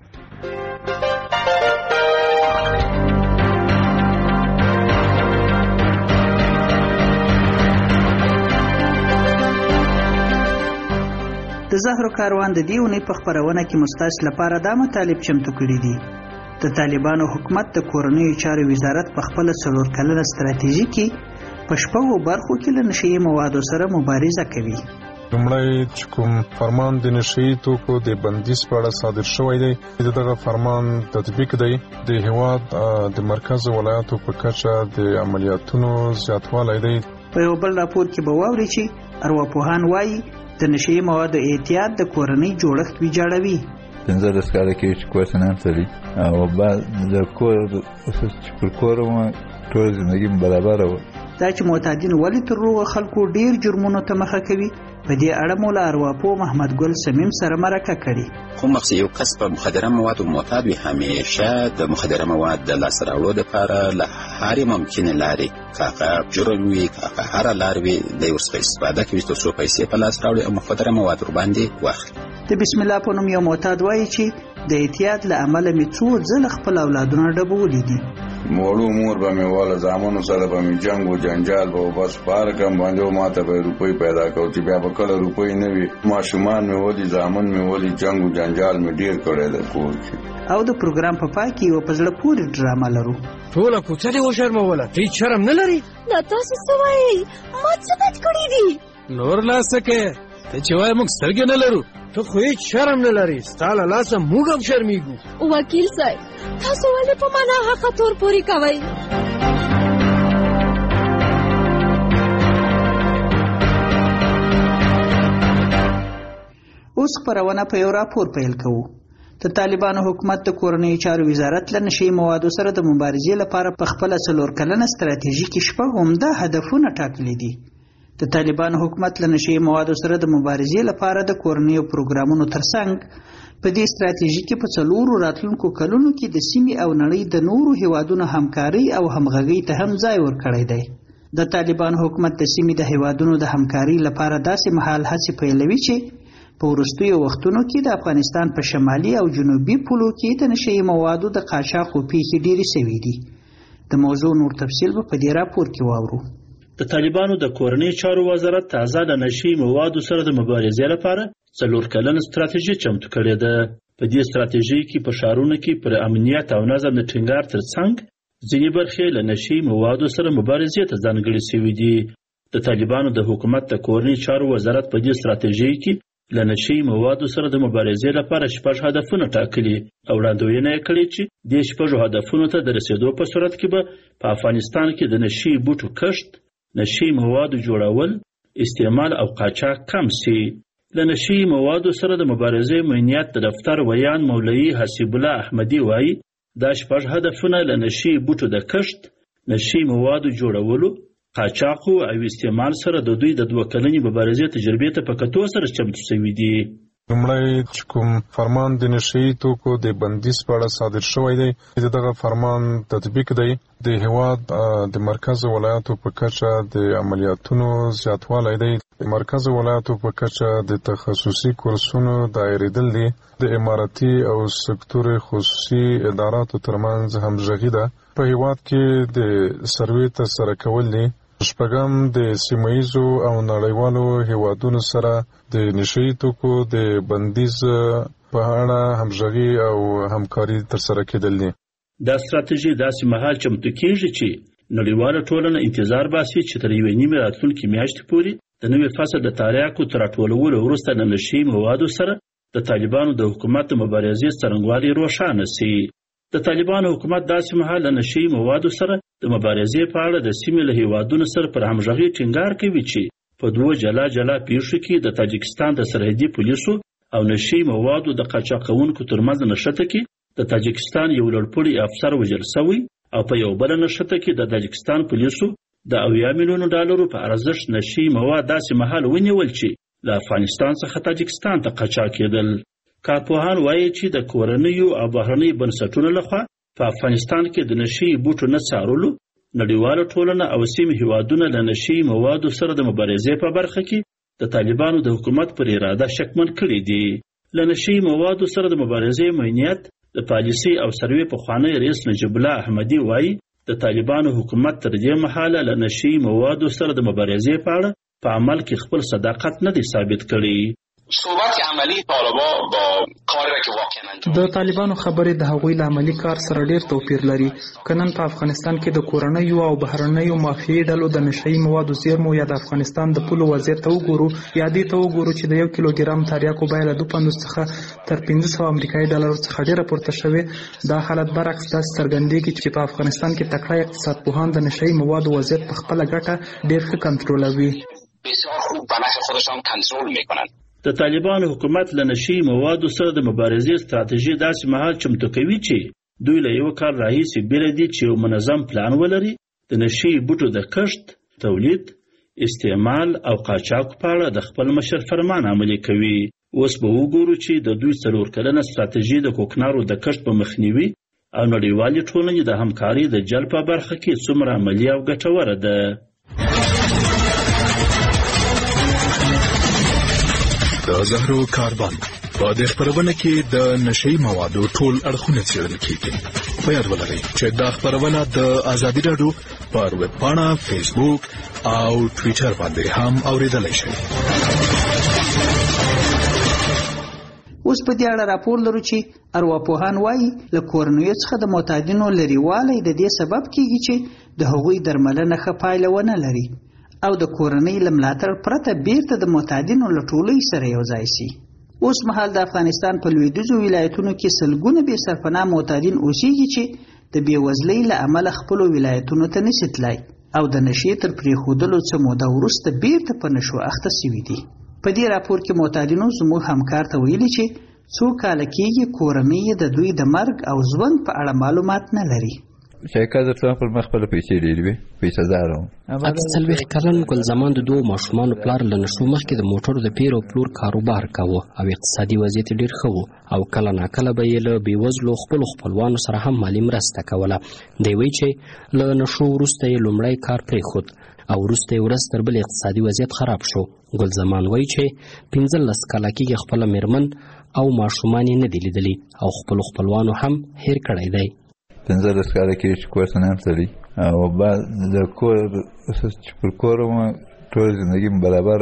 د زهرو کاروان د دې اونۍ په خبرونه کې مستاس لپاره دا مطالب چمتو کړي دي. د طالبانو حکومت د کورنیو چارو وزارت په خپل 4 کلنه ستراتیژي کې په شپږو برخو کې له نشئی موادو سره مبارزه کوي. لومړی چې کوم فرمان د نشئی توکو د بندیز په اړه صادر شوی دی دغه فرمان تطبیق دی. د هیواد د مرکز ولایاتو په کچه د عملیاتونو زیاتوالی دی. په یو بل راپور کې به واوري چې ارواپوهان وایي د نشئی موادو احتیاط د کورنۍ جوړښت ویجاړوي. 15 کاله کې چې کور ته نه تللی او بعد د کور چې پر کور مو ټول ژوندۍ برابر و. دا چې معتادین ولې تر روغ خلکو ډیر جرمونو ته مخه کوي په دې اړه مولا ارواپو محمد ګل سمیم سره مرکه کړي. خو مخکې یو کس په مخدره موادو معتاد وي همیشه د مخدره مواد د لاسته راوړلو لپاره له هرې ممکنې لارې کاغه جرم وي کاغه هر لار وي د ورڅخه استفاده کوي تر څو پیسې په لاس راوړي او مخدره مواد ور باندې واخلي. د بسم الله په نوم یو معتاد وایي چې د احتیاط له امله مې څو ځله خپل اولادونه ډبولي دي. موړو مور به مې والا زامنو سره به مې جنگ او جنجال به بس پارکم باندې ماته به روپۍ پیدا کو چې بیا به کله روپۍ نه وي ماشومان مې ولي زامن مې ولي جنگ او جنجال مې ډیر کړی د کور کې. او د پروګرام په پای کې یو پزړه پوری ډرامه لرو. ټول کوڅه دې وشرموله ته شرم نه لري؟ دا تاسو څه وایي؟ ما څه بد کړی دي؟ نور لاسکه ته چې وای موږ سترګې نه لرو ته خو هیڅ شرم نه لري ستاله لاسه موږ هم شرمیږو. وکیل صاحب تاسو ولې په معنا حق تور پوری کوي؟ اوس خبرونه په یو راپور پیل کوو. د طالبانو حکومت د کورنیو چارو وزارت له نشئی موادو سره د مبارزې لپاره په خپل 4 کلنه ستراتیژي کې شپږ عمده هدفونه ټاکلي دي. د طالبانو حکومت له نشئی موادو سره د مبارزې لپاره د کورنیو پروګرامونو ترڅنګ په دې ستراتیژي کې په 4 راتلونکو کلونو کې د سیمې او نړۍ د نورو هیوادونو همکاري او همغږي ته هم ځای ورکړی دی. د طالبانو حکومت د سیمې د هیوادونو د همکاري لپاره داسې مهال هڅې پیلوي چې په وروستیو وختونو کې د افغانستان په شمالي او جنوبي پولو کې د نشئی موادو د قاچاق پیښې ډېرې شوې دي. د موضوع نور تفصیل په دې راپور کې واورو. د طالبانو د کورنۍ چارو وزارت تازه د نشئی موادو سره د مبارزې لپاره 4 کلن ستراتیژي چمتو کړې ده. په دې ستراتیژي کې په ښارونو کې پر امنیت او نظم د ټینګار ترڅنګ ځینې برخې له نشي موادو سره مبارزې ته ځانګړې شوي دي. د طالبانو د حکومت د کورنۍ چارو وزارت په دې ستراتیژي کې له نشي موادو سره د مبارزې لپاره 6 هدفونه ټاکلي او وړاندوینه یې کړې چې دې 6 هدفونو ته د رسیدو په صورت کې به په افغانستان کې د نشي بوټو کښت، نشي موادو جوړول، استعمال او قاچاق کم شي. له نشي موادو سره د مبارزې مینیت د دفتر ویان مولوي حسیب الله احمدي وایي دا 6 هدفونه له نشي بوټو د کښت، نشي موادو جوړولو، قاچاقو او استعمال سره د دوی د 2 کلنې مبارزې تجربې ته په کتو سره چمتو شوي دي. لومړی چې کوم فرمان د نشي توکو د بندیز په اړه صادر شوی دی، دغه فرمان تطبیق دی. د هېواد د مرکز ولایاتو په کچه د عملیاتونو زیاتوالی دی. د مرکز ولایاتو په کچه د تخصصي کورسونو دایریدل دي. د اماراتي او سکتور خصوصي اداراتو ترمنځ همغږي ده. په هېواد کې د سروې ترسره کول دي. 6 د سیمه‌ییزو او نړیوالو هېوادونو سره د نشي توکو د بندیز په اړه همغږي او همکاري ترسره کېدل دي. دا ستراتیژي داسې مهال چمتو کېږي چې نړیواله ټولنه انتظار باسي چې تر 1.5 راتلونکې میاشتې پورې د نوي فصل د تاریاکو تر راټولولو وروسته له نشي موادو سره د طالبانو د حکومت د مبارزې څرنګوالی روښانه شي. د طالبانو حکومت داسې مهال له نشي موادو سره د مبارزې په اړه د سیمې له هیوادونو سره پر همغږۍ ټینګار کوي چې په 2 جلا پیښو کې د تاجکستان د سرحدي پولیسو او نشي موادو د قاچاقونکو ترمنځ نښته کې د تاجکستان یو لوړپوړي افسر وژل شوی او په یو بل نښته کې د تاجکستان پولیسو د 80 میلیونو ډالرو په ارزښت نشي مواد داسې مهال ونیول چې له افغانستان څخه تاجکستان ته قاچاق کېدل. کارپوهان وایي چې د کورنیو او بهرنیو بنسټونو لخوا په افغانستان کې د نشي بوټو نه څارلو نړیواله ټولنه او سیمې هیوادونه له نشي موادو سره د مبارزې په برخه کې د طالبانو د حکومت پر اراده شکمن کړي دي. له نشي موادو سره د مبارزې مینیت د پالیسي او سروې پخوانی رئیس نجیب الله احمدي وایي د طالبانو حکومت تر دې مهاله له نشي موادو سره د مبارزې په اړه په عمل کې خپل صداقت نه دی ثابت کړی. صحبت عملی طالبا با کاری که واقعا انجام د طالبانو خبرې د هغوی له عملي کار سره ډیر توپیر لري. کنن په افغانستان کې د کورنیو او بهرنیو مافیایي ډلو د نشئی موادو زیرمو یا د افغانستان د پولو وضعیت ته وګورو یا دې ته وګورو چې د 1 کیلوګرام تریاکو بیه له 250 څخه تر 500 امریکایي ډالرو څخه ډیره پورته شوې. دا حالت برعکس داسې څرګندېږي چې په افغانستان کې تکړه اقتصاد پوهان د نشئی موادو وضعیت په خپله ګټه ډیر ښه کنټرولوي. بسیار خوب به نفع خودشان کنترل میکنن. د طالبانو حکومت له نشي موادو سره د مبارزې ستراتیژي داسې مهال چمتو کوي چې دوی له یو کال راهیسې بیره دي چې یو منظم پلان ولري د نشي بوټو د کښت، تولید، استعمال او قاچاق په اړه د خپل مشر فرمان عملي کوي. اوس به وګورو چې د دوی 4 کلنه ستراتیژي د کوکنارو د کښت په مخنیوي او نړیوالې ټولنې د همکارۍ د جلب په برخه کې څومره عملي او ګټوره ده. د زهرو کاربن په دې خبرونه کې د نشئی موادو ټول اړخونه څېړل کیږي. په یاد ولرئ چې دا خبرونه د ازادي راډیو پر ویب پاڼه، فیسبوک او ټویټر باندې هم اوریدلای شئ. اوس په دې اړه راپور لرو چې ارواپوهان وایي له کورنیو څخه د معتادینو لرېوالی د دې سبب کیږي چې د هغوی درملنه ښه پایله ونه لري او د کورنۍ له ملاتړ پرته بیرته د معتادینو له ټولۍ سره یو ځای شي. اوس مهال د افغانستان په لویدیځو ولایتونو کې سلګونه بې سرپناه معتادین اوسېږي چې د بېوزلۍ له امله خپلو ولایتونو ته نشي تلای او د نشې تر پرېښودلو څه موده وروسته بیرته په نشو اخته سوي دي. په دې راپور کې معتادینو زموږ همکار ته ویلي چې څو کاله کېږي کورنۍ د دوی د مرګ او ژوند په اړه معلومات نه لري. شایکه درته پر مخ خپله پیسې ډېرې وې، پیسه داره وم. 40 کلن ګلزمان د 2 ماشومانو پلار له نشو مخکې د موټرو د پیر او پلور کاروبار کاوه او اقتصادي وضعیت ډېر ښه و او کله ناکله به یې له بېوزلو خپلو خپلوانو سره هم مالي مرسته کوله. دی وایي چې له نشو وروسته یې لومړی کار پرېښود او وروسته یې ورځ تر بلې اقتصادي وضعیت خراب شو. ګلزمان وایي چې 15 کاله کېږي خپله مېرمن او ماشومان یې نه دي لیدلي او خپلو خپلوانو هم هېر کړی دی. 15 کاله کېږي چې کور ته نه یم تللی او بعد د کور چې پر کور وم ټوله زندګي مې برابره وه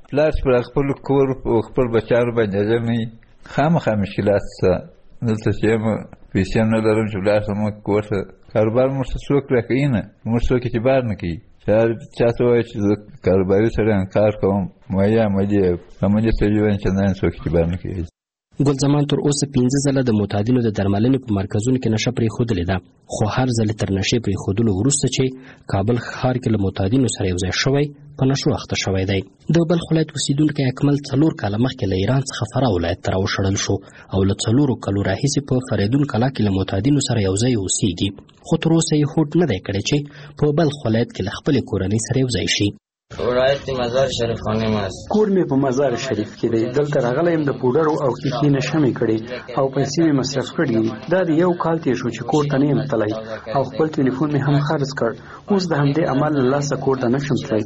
پلار چې پر خپل کور او خپل بچیانو باندې نظر نه وي خامخا مشکلات شته. دلته چې یم پیسې هم نه لرم چې ولاړ شم کور ته، کاروبار موږ ته څوک راکوي نه، موږ څوک اعتبار نه کوي. چا ته وایي چې زه کاروباري سړی یم کار کوم مایه عملي تجربه چندان څوک اعتبار نه کوي. ګل زمان تر اوسه 15 ځله د معتادینو د درملنې په مرکزونو کې نشه پرېښودلې ده، خو هر ځل تر نشې پرېښودلو وروسته چې کابل ښار کې له معتادینو سره یو ځای شوی په نشو اخته شوی دی. د بلخ ولایت اوسیدونکی اکمل 4 کاله مخکې له ایران څخه فراه ولایت ته راوشړل شو او له 4 کالو راهیسې په فریدون کلا کې له معتادینو سره یو ځای اوسیږي، خو تر اوسه یې هوډ نه دی کړی چې په بلخ ولایت کې له خپلې کورنۍ سره یو ځای شي. ولایت مزار شریف خانه ماست. کور مې په مزار شریف کې دی. دلته راغلی یم د پوډرو او کیکې نشه مې کړې او پیسې مې مصرف کړي دي. دا د یو کال تېر شو چې کور ته نه یم تللی او خپل ټلیفون مې هم خرڅ کړ. اوس د همدې عمل له لاسه کور ته نه شم تللی.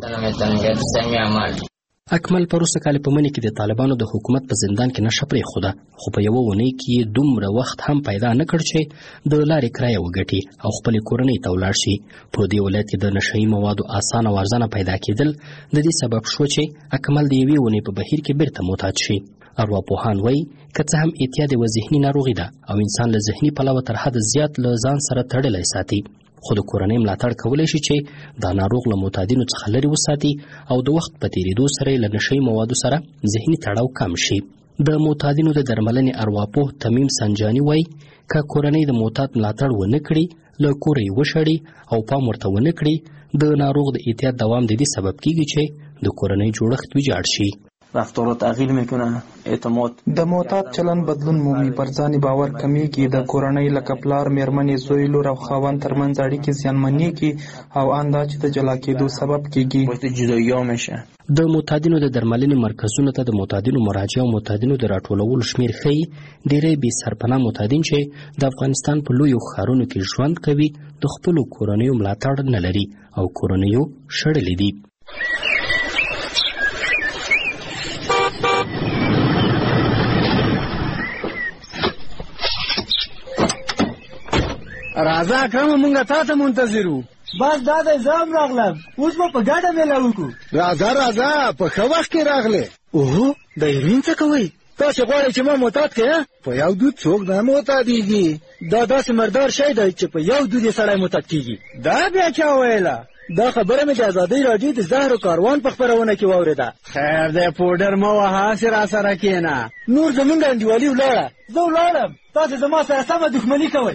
اکمل په وروسته کال په مني کې د طالبانو د حکومت په زندان کې نشه پرېښوده، خو په یوه اونۍ کې یې دومره وخت هم پیدا نه کړ چې د لارې کرایه وګټي او خپلې کورنۍ ته ولاړ شي. په دې ولایت کې د نشهیي موادو اسانه او ارزانه پیدا کېدل د دې سبب شو چې اکمل د یوې اونۍ په بهیر کې بیرته معتاد شي. ارواپوهان وایي که څه هم اعتیاد یوه ذهني ناروغي ده او انسان له ذهني پلوه تر حد زیات له ځان سره تړلی ساتي، خو د کورنۍ ملاتړ کولی شي چې دا ناروغ له معتادینو څخه لرې وساتي او د وخت په تېرېدو سره یې له نشهیي موادو سره ذهني تړاو کم شي. د معتادینو د درملنې ارواپوه تمیم سنجاني وایي که کورنۍ د معتاد ملاتړ ونه کړي، له کوره یې وشړي او پام ورته ونه کړي، د ناروغ د اعتیاد دوام د دې سبب کیږي چې د کورنۍ جوړښت ویجاړ شي. رفتار تغییر میکنه، اعتماد د معتاد چلن بدلون مومي، پر ځان باور کمیږي، د کورنۍ لکه پلار، میرمنې، زوی، لور او خاوند ترمنځ اړیکې زیانمنېږي او اندا چې د جلا کېدو سبب کیږي. جدایي میشه. د معتادینو د درملنې مرکزونو ته د معتادینو مراجعه او معتادینو د راټولولو شمیر ښیي ډېری بې سرپناه معتادین چې د افغانستان په لویو ښارونو کې ژوند کوي د خپلو کورنیو ملاتړ نه لري او کورنیو شړلې دي. راځه کومه مونږه تا ته منتظر وو. بس دا دی زه هم راغلم، اوس به په ګډه میله وکړو. راځه په ښه وخت کې راغلې. اوهو د هیروین څه کوئ؟ تاسې غواړئ چې ما معتاد کړئ؟ په یو دود څوک نه معتادېږي. دا داسې مردار شی دی چې په یو دود یې سړی معتاد کېږي. دا بیا چا ویله؟ دا خبره مې د ازادۍ راډیو د زهرو کاروان په خپرونه کې واورېده. خیر دی پوډر مه وهه، هسې راسره کښېنه. نور زمونږ انډیوالي ولاړه. زه ولاړم، تاسې زما سره سمه دښمني کوئ.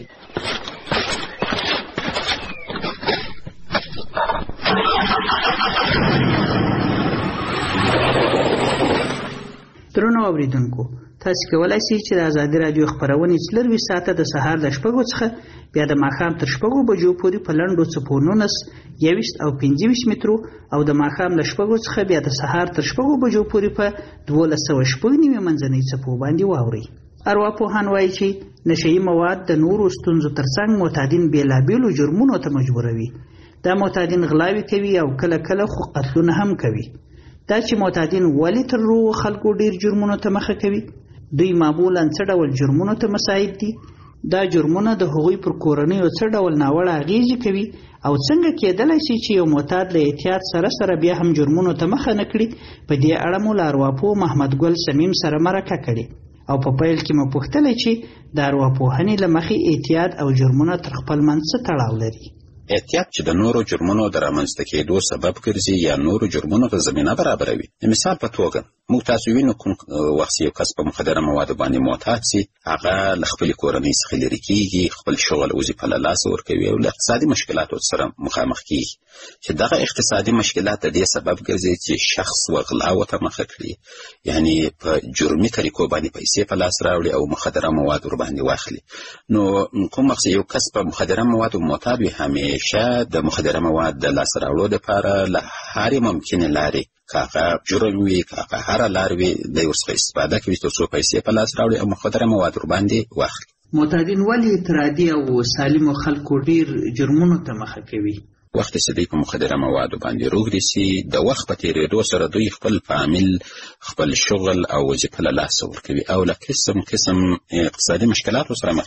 درنو اوریدونکو، تاسو کولای شئ چې د ازادي رادیو خبرونه 24 ساعته د سهار د 6 څخه بیا د ماښام تر 6 بجو پورې په لنډو څپو 19 21 او 25 مترو او د ماښام د 6 څخه بیا د سهار تر 6 بجو پورې په 1290 منځنۍ څپو باندې واوري. ارواپوهان وایي چې نشهیي مواد د نورو ستونزو ترڅنګ معتادین بېلابېلو جرمونو ته مجبوروي. دا معتادین غلاوې کوي او کله کله خو قتلونه هم کوي. دا چې معتادین ولې تر روغو خلکو ډیر جرمونو ته مخه کوي؟ دوی معمولا څه ډول جرمونو ته مساعد دي؟ دا جرمونه د هغوی پر کورنیو څه ډول ناوړه اغیزې کوي او څنګه کېدلی شي چې یو معتاد له احتیاط سره بیا هم جرمونو ته مخه نه کړي؟ په دې اړه مو له ارواپوه محمد ګل سمیم سره مرکه کړې او په پیل کې مو پوښتلی چې د ارواپوهنې له مخې احتیاط او جرمونه تر خپل منځ څه تړاو لري؟ احتیاط چې د نورو جرمونو د رامنځته کېدو سبب ګرځي یا نورو جرمونو ته زمینه برابروي. د مثال په توګه موږ تاسو وینو کوم وخت یو کس په مخدره موادو باندې معتاد سي، هغه له خپلې کورنۍ څخه لرې کېږي، خپل شغل وظیفه له لاسه ورکوي او له اقتصادي مشکلاتو سره مخامخ کېږي چې دغه اقتصادي مشکلات د دې سبب ګرځي چې شخص وغلاو ته مخه کړي، یعنی په جرمي طریقو باندې پیسې په لاس راوړي او مخدره مواد ور باندې واخلي. نو کوم وخت یو کس په مخدره موادو معتاد وي، همیشه د مخدره مواد د لاسته راوړلو لپاره له هرې ممکنې لارې، که هغه جرم وي که هغه هره لار وي، دی ورڅخه استفاده کوي تر څو پیسې په لاس راوړي او مخدره مواد ور باندې واخلي. معتادین ولې تر عادي او سالمو خلکو ډیر جرمونو ته مخه کوي؟ وخت چې دوی په مخدره موادو باندې روږدي سي، د وخت په تېرېدو سره دوی خپل فامیل، خپل شغل او وظیفه له لاسه ورکوي او له قسم اقتصادي مشکلاتو سره مخ کېږي.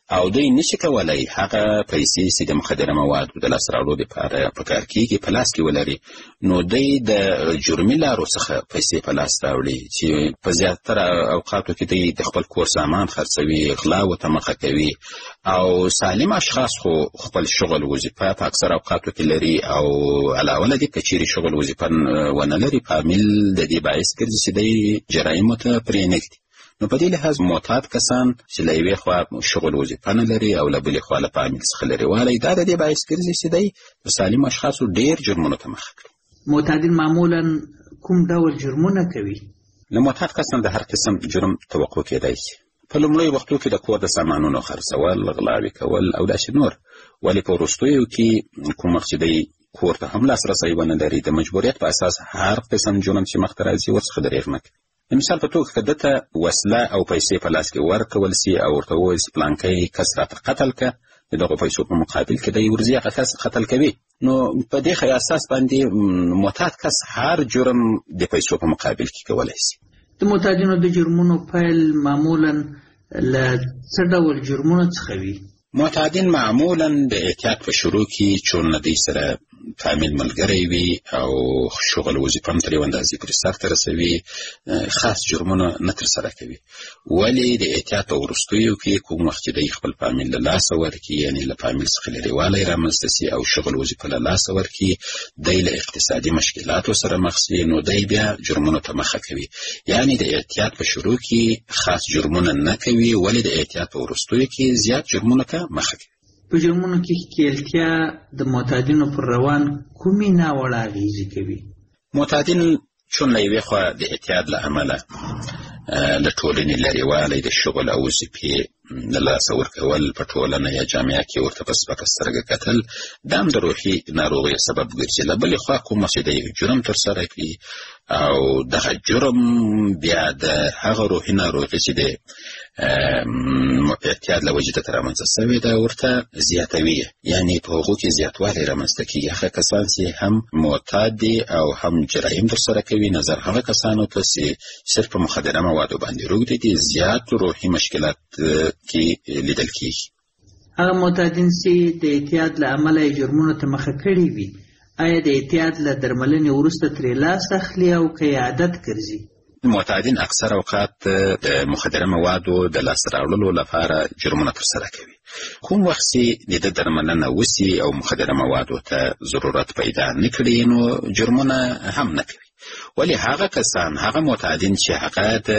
او دوی نشي کولای هغه پیسې چې د مخدره موادو د لاسته راوړلو لپاره په کار کېږي په لاس کې ولري، نو دوی د جرمي لارو څخه پیسې په لاس راوړي چې په زیاتره اوقاتو کې دوی د خپل کور سامان خرڅوي، غلاو ته مخه کوي. او سالم اشخاص خو خپل شغل وظیفه په اکثر اوقاتو کې لري او علاوه له دې که چیرې شغل وظیفه ونه لري، فامیل د دې باعث ګرځي چې دوی جرایمو ته پرېنږدي. نو په دې لحاظ معتاد کسان چې له یوې خوا شغل وظیفه نه لري او له بلې خوا له فامیل څخه لرې والی، دا د دې باعث ګرځي چې دوی د سالم اشخاصو ډېر جرمونو ته مخه کړي. معتادین معمولا کوم ډول جرمونه کوي؟ له معتاد کسان د هر قسم جرم توقع کېدای شي. په لومړیو وختو کې د کور د سامانونو خرڅول، غلاوې کول او داسې نور، ولې په وروستیو کې کوم وخت چې دوی کور ته هم لاسرسی ونه لري، د مجبوریت په اساس هر قسم جرم چې مخته راځي ورڅخه دریغ نه کوي. د مثال په توګه که ده ته وسله او پیسې په لاس کې ورکول سي او ورته ووایي چې پلانکی کس راته قتل که، د دغو پیسو په مقابل کې دی ورځي هغه کس قتل کوي، نو په دې اساس باندې معتاد کس هر جرم د پیسو په مقابل کې کولی سي. د معتادینو د جرمونو پیل معمولا له څه ډول جرمونو څخه وي؟ معتادین معمولا د احتیاط په شروع کې چون له دوی سره فامیل ملګری وي او شغل وظیفه هم تر یو اندازې پورې سرته رسوي، خاص جرمونه نه ترسره کوي. ولې د احتیاط په وروستیو کې کوم وخت چې دوی خپل فامیل له لاسه ورکړي، یعنې له فامیل څخه لرېوالی رامنځته سي او شغل وظیفه له لاسه ورکړي، دوی له اقتصادي مشکلاتو سره مخ سي، نو دوی بیا جرمونو ته مخه کوي. یعنې د احتیاط په شروع کې خاص جرمونه نه کوي، ولې د احتیاط په وروستیو کې زیات جرمونو ته مخه کوي. په جرمونو کې ښکېلتیا د معتادینو پر روان کومې ناوړه اغېزې کوي؟ معتادین چون له یوې خوا د احتیاط له امله له ټولنې لرېوالی، د شغل او وظیفې له لاسه ورکول، په ټولنه یا جامعه کې ورته په سپکه سترګه کتل، دا هم د روحي ناروغیو سبب ګرځي. له بلې خوا کوم چې د یو جرم ترسره کړي او دغه جرم بیا د هغه روحي ناروغي چې د احتیاط له وجې ته رامنځته سوې ده ورته زیاتوي، یعنې په هغو کې زیاتوالی رامنځته کېږي. هغه کسان چې هم معتاد دي او هم جرایم ترسره کوي، نظر هغه کسانو ته چې صرف په مخدره موادو باندې روږدي دي، زیات روحي مشکلات کې لیدل کېږي. هغه معتادین چې د احتیاط له امله یې جرمونو ته مخه کړې وي، آیا د احتیاط له درملنې وروسته ترې لاس اخلي او که یې عادت ګرځي؟ معتادین اکثر اوقات د مخدره موادو د لاسته راوړلو لپاره جرمونه ترسره کوي. کوم وخت چې د درملنه وسي او مخدره موادو ته ضرورت پیدا نه کړي، نو جرمونه هم نه کوي. ولی هغه کسان، هغه معتادین چې هغه د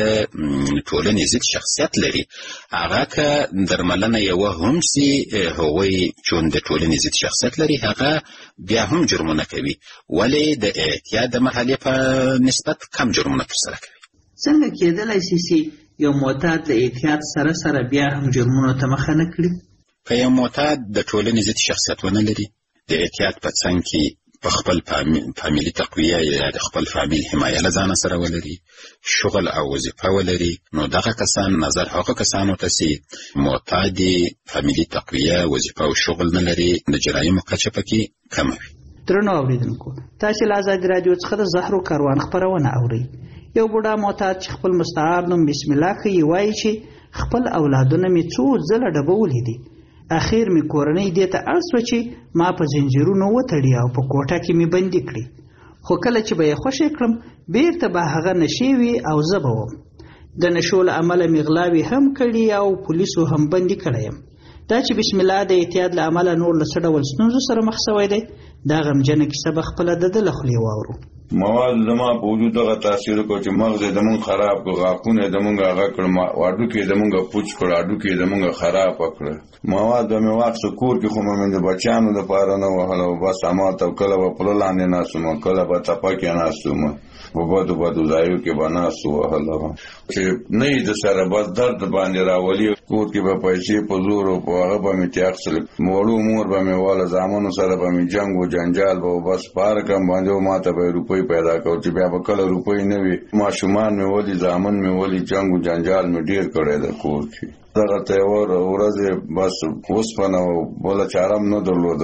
ټولنې ضد شخصیت لري، هغه که درملنه یوه هم سي، هغوی چون د ټولنې ضد شخصیت لري، هغه بیا هم جرمونه کوي، ولی د احتیاط د مرحلې په نسبت کم جرمونه ترسره کوي. څنګه کېدلی سي چې یو معتاد له احتیاط سره سره بیا هم جرمونو ته مخه نه کړي؟ که یو معتاد د ټولنې ضد شخصیت ونه لري، د احتیاط په څنګ کې په خپل فامیلي تقویه یا د خپل فامیل حمایه له ځانه سره ولري، شغل او وظیفه ولري، نو دغه کسان نظر هغه کسانو ته چې معتاد فامیلي تقویه، وظیفه او شغل نه لري، د جرایمو کچه پکې کمه وي. درنو اورېدونکو، تاسې له ازادي راډیو څخه د زهرو کاروان خپرونه اورئ. یو بوډا معتاد چې خپل مستعار نوم بسم الله کوي، وایي چې خپل اولادونه مې څو ځله ډبولي دي، اخیر می کورنۍ دې ته اړ شوه چې ما په زنجیرونو وتړي او په کوټه کې می بندي کړي، خو کله چې به یې خوشې کړم بیرته به هغه نشې وي او زه به وم. د نشو له امله مې غلاوې هم کړي او پولیسو هم بندي کړی یم. دا چې بسم الله د احتیاط له امله نور له څه ډول ستونزو سره مخ شوی دی، دا غمجنه کیسه به خپله د ده له خولې واورو. مواد زما په وجود دغه تاثیر وکړ چې مغز یې زمونږ خراب کړ، غاښونه یې زمونږ هغه کړ، هډوکي یې زمونږ پوچ کړ، هډوکي یې زمونږ خراب کړ. مواد به مې واخیسته کور کې، خو مې د بچیانو دپاره نه وهل او بس همالته کله به پله لاندې ناست وم، کله به تپه کې ناست وم، په بدو بدو ځایو کې به ناست وهل چې نه یې د سره بس درد باندې راولي. کور کې به پیسې په زور او په هغه به مې تیاخسل، وړو مور به مې واله، زامنو سره به مې جنګ و جنجال به بس پاره کم باندې و، ما ته به روپۍ پیدا کوو چې بیا به کله روپۍ نه وي. ماشومان مې ولي، زامن مې ولي، جنګ و جنجال مې ډېر کړی ده کور کې. دغه ته یوه ورځ بس اوسپنه او بله چاره هم نه درلودله،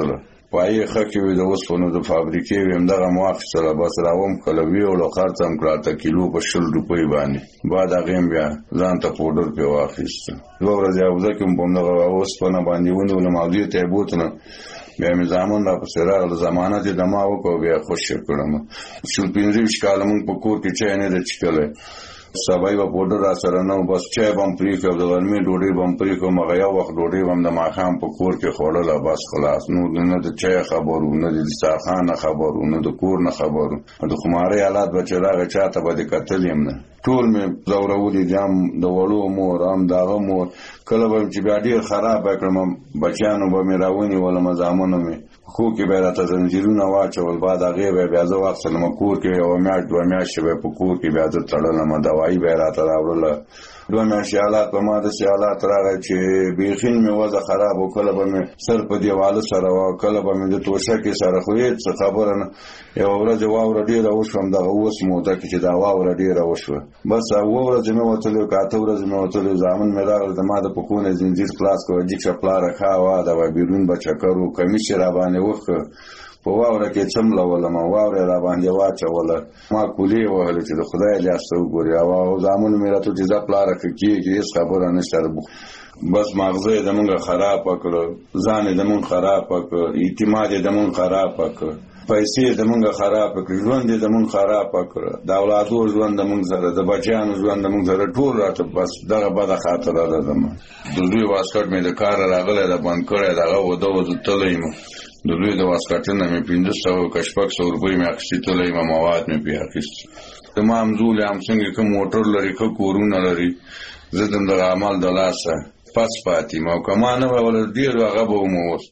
پایې ښه کې وي د اوسپنو د فابریکې وي همدغه مو واخیستله بس راوم کله ویوړو خرڅ هم کړه اته کیلو په 100 روپۍ باندې بعد هغې هم بیا ځان ته پوډر پرې واخیسته 2 ورځې حوزه کې هم په همدغه اوسپنه باندې ونیولم او دې ته یې بوتلم بیا مې زامن را پسې راغله ضمانت یې دما وکړو بیا خوشې کړم 15 کاله مونږ په کور کې چای نه دی څښلی سبا به پوډر را سره نه بس چای به هم پرېښی او د غرمې ډوډۍ به هم پرېښی هغه یو وخت ډوډۍ به هم د ماښام په کور کې خوړله بس خلاص نه د چای خبر و نه د دسترخوان نه خبر و نه د کور نه خبر و د خمارۍ حالات به چې راغی چا ته به دې کتل یم نه ټول مې ځورولي دي هم د وړو مور هم د هغه مور کله به چې بیا ډېر خرابه کړم بچیانو به مې راونیولم زامنو مې خو کې به راته زنجیرونه واچول بعد هغې به بیا زه واخیستلم کور کې یوه میاشت 2 میاشتې به په کور کې بیا زه تړلم دوایي به یې راته راوړله 2 میاشتې حالات په ما داسې حالات راغی چې بیخي مې وضع خراب و کله به مې سر په دیواله سره و کله به مې د توشکې سره خو هېڅ څه خبره نه یوه ورځ واوره ډېره وشوه همدغه اوس موده کې چې دا واوره ډېره وشوه بس 7 ورځې مې وتلې که 8 ورځې مې وتلې زامن مې راغله د ما د پښو نه زنځیر خلاص کړه جیکشه پلاره ښه هوا ده وه بیرون به چکر و کمیس یې راباندې وښه په واوره کې څملولم واوره را باندې واچوله ما کولې وهلې چې د خدای لاس ته وګورې او زامنو مې راته چې ځه پلاره ښه کېږي هېڅ خبره نشته بس مغزه یې زمونږ خرابه کړه ځان یې زمونږ خرابه کړه اعتماد یې زمونږ خرابه کړه پیسې یې زمونږ خرابه کړه ژوند یې زمونږ خرابه کړه د اولادو ژوند زمونږ سره د بچیانو ژوند زمونږ سره ټول راته بس دغه بده خاطره ده زما د لوی واسکټ مې د کاره راغلی ده بند کړی د هغه وده وده تللی یم د لوی د واسکټونه مې 1500 که 600 روپۍ مې اخیستې تللی یم مواد مې پرې اخیستي زما همزولې هم څنګه کوم موټر لري ښه کورونه لري زه د همدغه عمل د لاسه پس پاتې یم او که ما نه وه وله ډېر هغه به وم اوس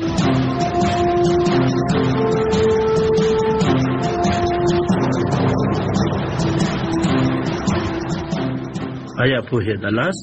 آیا پوهېدلاست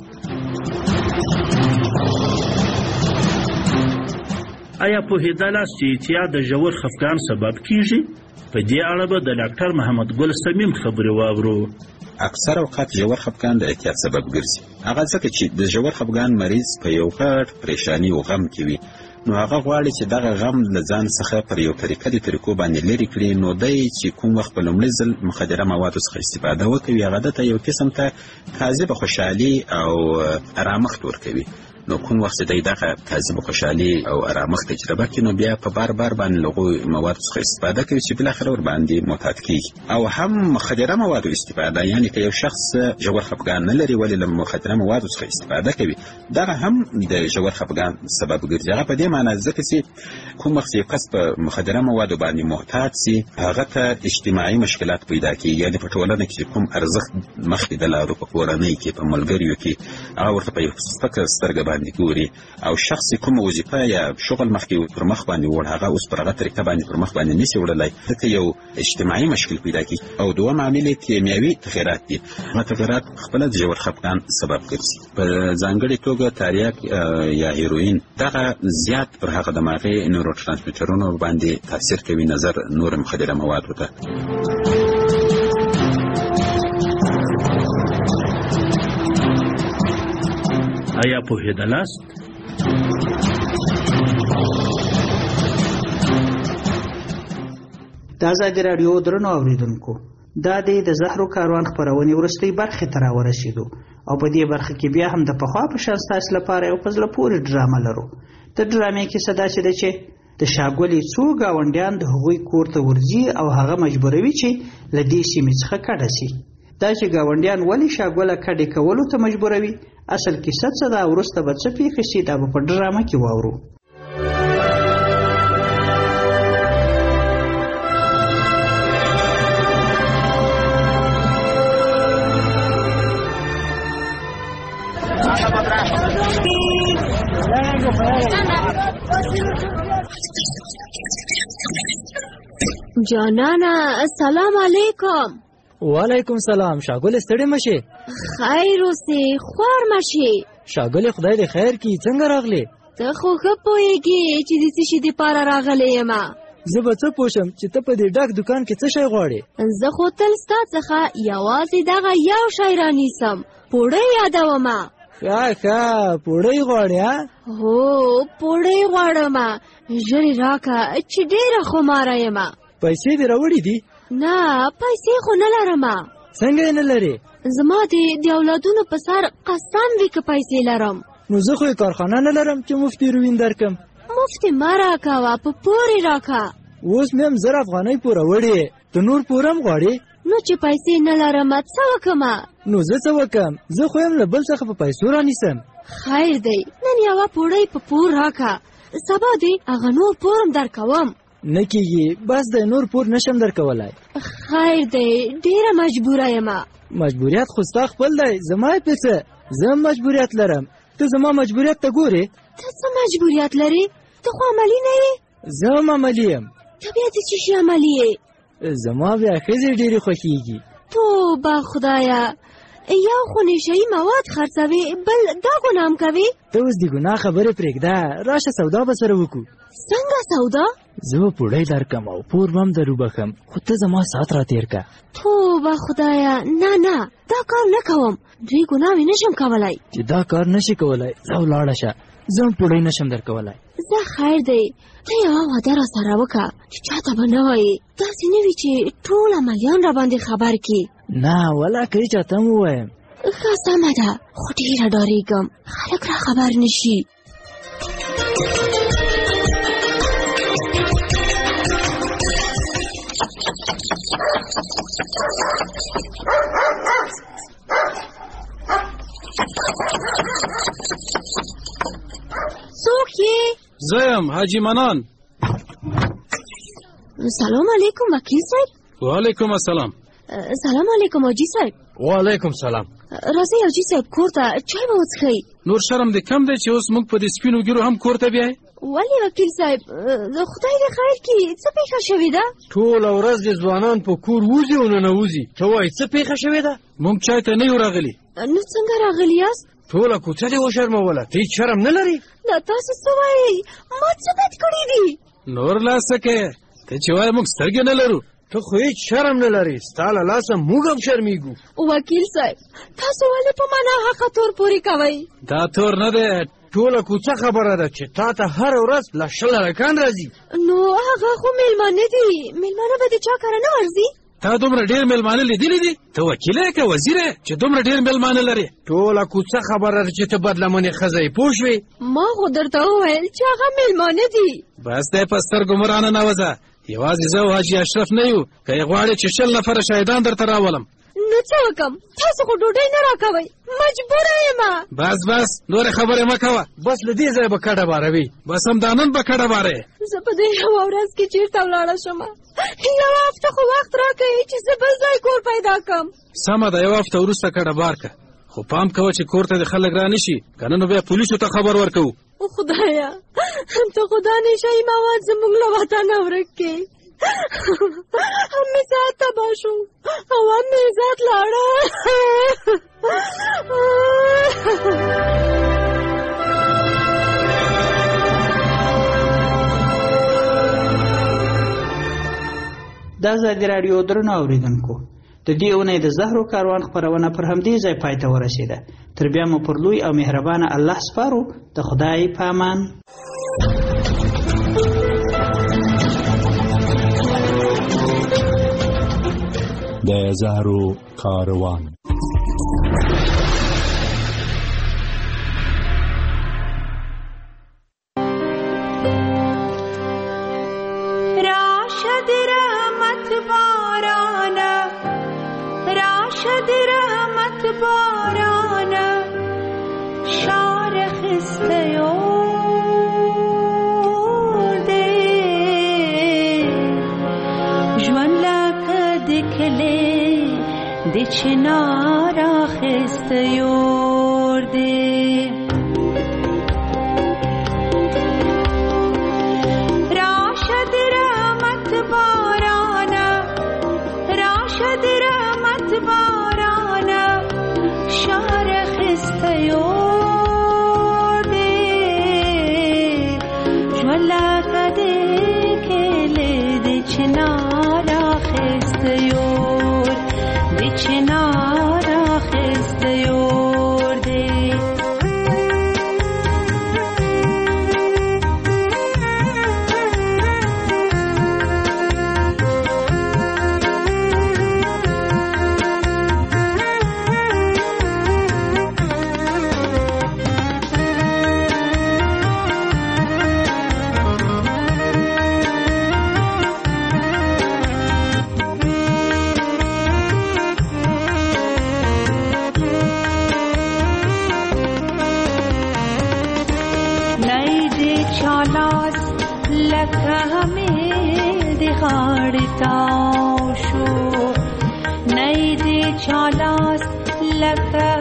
چې اعتیاد د ژور خفګان سبب کیږي؟ په دې اړه به د ډاکټر محمد ګل سمیم خبرې واورو. اکثر اوقات ژور خفګان د اعتیاد سبب ګرځي هغه ځکه چې د ژور خفګان مریض په یو غټ پریشانی او غم کې وي نو هغه غواړي چې دغه غم له ځان څخه پر یو طریقو باندې لرې کړي نو دی چې کوم وخت په لومړي ځل مخدره موادو څخه استفاده وکوي هغه دته یو قسم ته کاذبه خوشحالي او ارامښت ورکوي نو کوم وخت دی دغه کاذبه خوشحالي او ارامښت تجربه کوي نو بیا په بار باندې له موادو څخه استفاده کوي چې بالاخره ور باندې معتاد کیږي او هم مخدره موادو استفاده یعنی که یو شخص ژور خفګان نه لري ولې له مخدره موادو څخه استفاده کوي دغه هم د ژور خفګان سبب ګرځي هغه په دې معنی ځکه چې کوم وخت یو کس په مخدره موادو باندې معتاد سي هغه ته اجتماعي مشکلات پیدا کیږي یعنی په ټولنه کې کوم ارزښت مخکې د لارو په کورنۍ کې په ملګریو کې هغه ورته په یو سپکه سترګه باندې ګوري او شخص کوم وظیفه یا شغل مخکې پر مخ باندې وړ هغه اوس پر هغه طریقه باندې پر مخ باندې نشي وړلی ځکه یو اجتماعي مشکل پیدا کیږي او دوم عامل کیمیاوي تغیرات دي هغه تغیرات خپله د ژور خفګان سبب ګرځي په ځانګړې توګه تریاک یا هیروین دغه زیات پر هغه دماغي نورو ترانسمیټرونو باندې تاثیر کوي نظر نور مخدره موادو ته آیا پوهېدلاست؟ د ازادي راډیو درنو اوریدونکو دا د زهرو کاروان خپرونې وروستۍ برخې ته راورسېدو او په دې برخه کې بیا هم د پخوا په شان ستاسو لپاره یو په زړه پورې ډرامه لرو. د ډرامې کیسه داسې ده چې د شاګولې څو ګاونډیان د هغوی کور ته ورځي او هغه مجبوروي چې له دې سیمې څخه کډه سي. دا چې ګاونډیان ولې شاګوله کډې کولو ته مجبوروي اصل کیسه څه ده وروسته به څه پیښې شي دا به په ډرامه کې واورو. جانانا السلام علیکم. وعلیکم سلام. شاګل ستړي مشي؟ خیر اوسې خوار مشي. شاګل خدای دې خیر کی څنګه راغلی؟ ته خو ښه پوهېږې چې د څه شي دپاره راغلی یم. زه به څه پوه شم چې ته په دې ډک دوکان کې څه شی غواړې؟ زه خو تل ستا څخه یوازې دغه یو شی رانیسم، پوړۍ یادومه. ښه پوړی غواړې؟ هو پوړی غواړم، ژر راکه چې ډېره خماره یم. پیسې دې راوړې دي؟ نه پیسې خو نه لرم. څنګه یې نه لرې؟ زما د اولادونو په سر قسم وي که پیسې لرم. نو زه خو یې کارخانه نه لرم چې مفت هیروین درکم. مفت مه راکوه، په پورې راکه. اوس مې هم 1000 افغانۍ پور راوړې، ته نور پور هم غواړې؟ نو چې پیسې نه لرم څه وکم؟ نو زه څه وکم؟ زه خو یم له بل څخه په پیسو رانیسم. خیر دی، نن یوه پوړۍ په پور راکه، سبا دې هغه نور پور هم درکوم. نه کېږي، بس دی نور پور نشم درکولی. خیر دی، ډېره مجبوره یم. مجبوریت خو ستا خپل دی، زما یې پڅه، زه هم مجبوریت لرم. ته زما مجبوریت ته ګورې؟ ته څه مجبوریت لرې؟ ته خو عملي نه یې. زه هم عملي یم. ته بیا د څه شي عملي یې؟ زما بیا ښځې ډېرې خوښېږي. توبه خدایه، یو خو نشهیي مواد خرڅوې، بل دا ګناه هم کوې. ته اوس د ګناه خبرې پرېږده، راشه سودا به سره وکړو. څنګه سودا؟ زه به پوړی درکم او پور به هم در وبخم، خو ته زما ساعت راتېر که. توبه خدایه، نه دا کار نه کوم، دوی ګناوې نشم کولی. چې دا کار نشي کولی ځه ولاړه شه، زه هم پوړی نشم در کولی. زه خیر دی، ته یوه وعده را سره وکړه چې چاته به نه وایې، داسې نه وي چې ټول عملیان را باندې خبر کړي. نه ولا که یې چاته هم ووایم. ښه سمه ده، خو ډېره ډارېږم خلک را خبر نه شي. څوک یې؟ زه یم حاجي منان. سلام علیکم وکیل صاحب. وعلیکم السلام. سلام علیکم حاجي صاحب. وعلیکم سلام. راځئ حاجي صاحب کور ته چای به وڅښئ. نور شرم دې کم دی چې اوس موږ په دې سپینو ګیرو هم کور ته بیایې؟ ولې وکیل صاحب، خدای دې خیر کړي، څه پېښه شوې ده؟ ټوله ورځ دې ځوانان په کور وځي او ننوځي، ته وایې څه پېښه شوې ده؟ موږ چای ته نه یو راغلي. نو څنګه راغلي یاست؟ ټوله کوڅه دې وشرموله، ته هېڅ شرم نه لرې؟ دا تاسو څه وایئ؟ ما څه بد کړي دي؟ نور لاس څه کوې؟ ته چې وایې موږ سترګې نه لرو، ته خو هېڅ شرم نه لرې، ستا له لاسه موږ هم شرمېږو. وکیل صاحب، تاسو ولې په ما ناحقه تور پورې کوئ؟ دا تور نه دی، ټوله کوڅه خبره ده چې تا ته هره ورځ له 20 هلکان راځي. نو هغه خو میلمانه دي، میلمانه به د چا کره نه ورځي؟ تا دومره ډېر میلمانه لیدلي دي؟ ته وکیل یې که وزیر یې چې دومره ډېر میلمانه لرې؟ ټوله کوڅه خبره ده چې ته بدلمنې ښځه یې، پوه شوې؟ ما خو درته وویل چې هغه میلمانه دي. بس دی په سترګو مه رانه نوځه، یوازې زه او حاجي اشرف نه یو، که یې غواړې چې 20 نفره شهیدان درته راولم. نو څه وکم؟ تاسو خو ډوډۍ نه راکوئ، مجبوره یم. بس نورې خبرې مه کوه، بس له دې ځایه به کډه باروي، بس همدا نن به کډه بارې. زه په دې یوه ورځ کې چېرته ولاړه شم؟ یوه هفته خو وخت راکوئ چې زه بل ځای کور پیدا کړم. سمه ده، یوه هفته وروسته کډه بار که، خو پام کوه چې کور ته د خلک را نه شي، که نه نو بیا پولیسو ته خبر ورکوو. خدایه، ته خو دا نشهیي مواد زموږ له وطنه ورک کړې. هم مې ذات تباه شو او هم مې عزت لاړه. د ازادي راډیو درنو اورېدونکو، د دې اونۍ د زهرو کاروان خپرونه پر همدې ځای پای ته ورسېده. تر بیا مو پر لوی او مهربانه الله سپارو. د خدای په امان. د زهرو کاروان. راشد رحمت بارانه، راشد رحمت بارانه، شار خسته یورده جوان لکه دکله د چنار خسته یورده. راشد رحمت بارانه، راشد رحمت بارانه، شار خسته یورده جوان لکه دکله د چنار خسته یورده، چنار خسته یورده. غاړې تاو شو نه دې چالاس لکه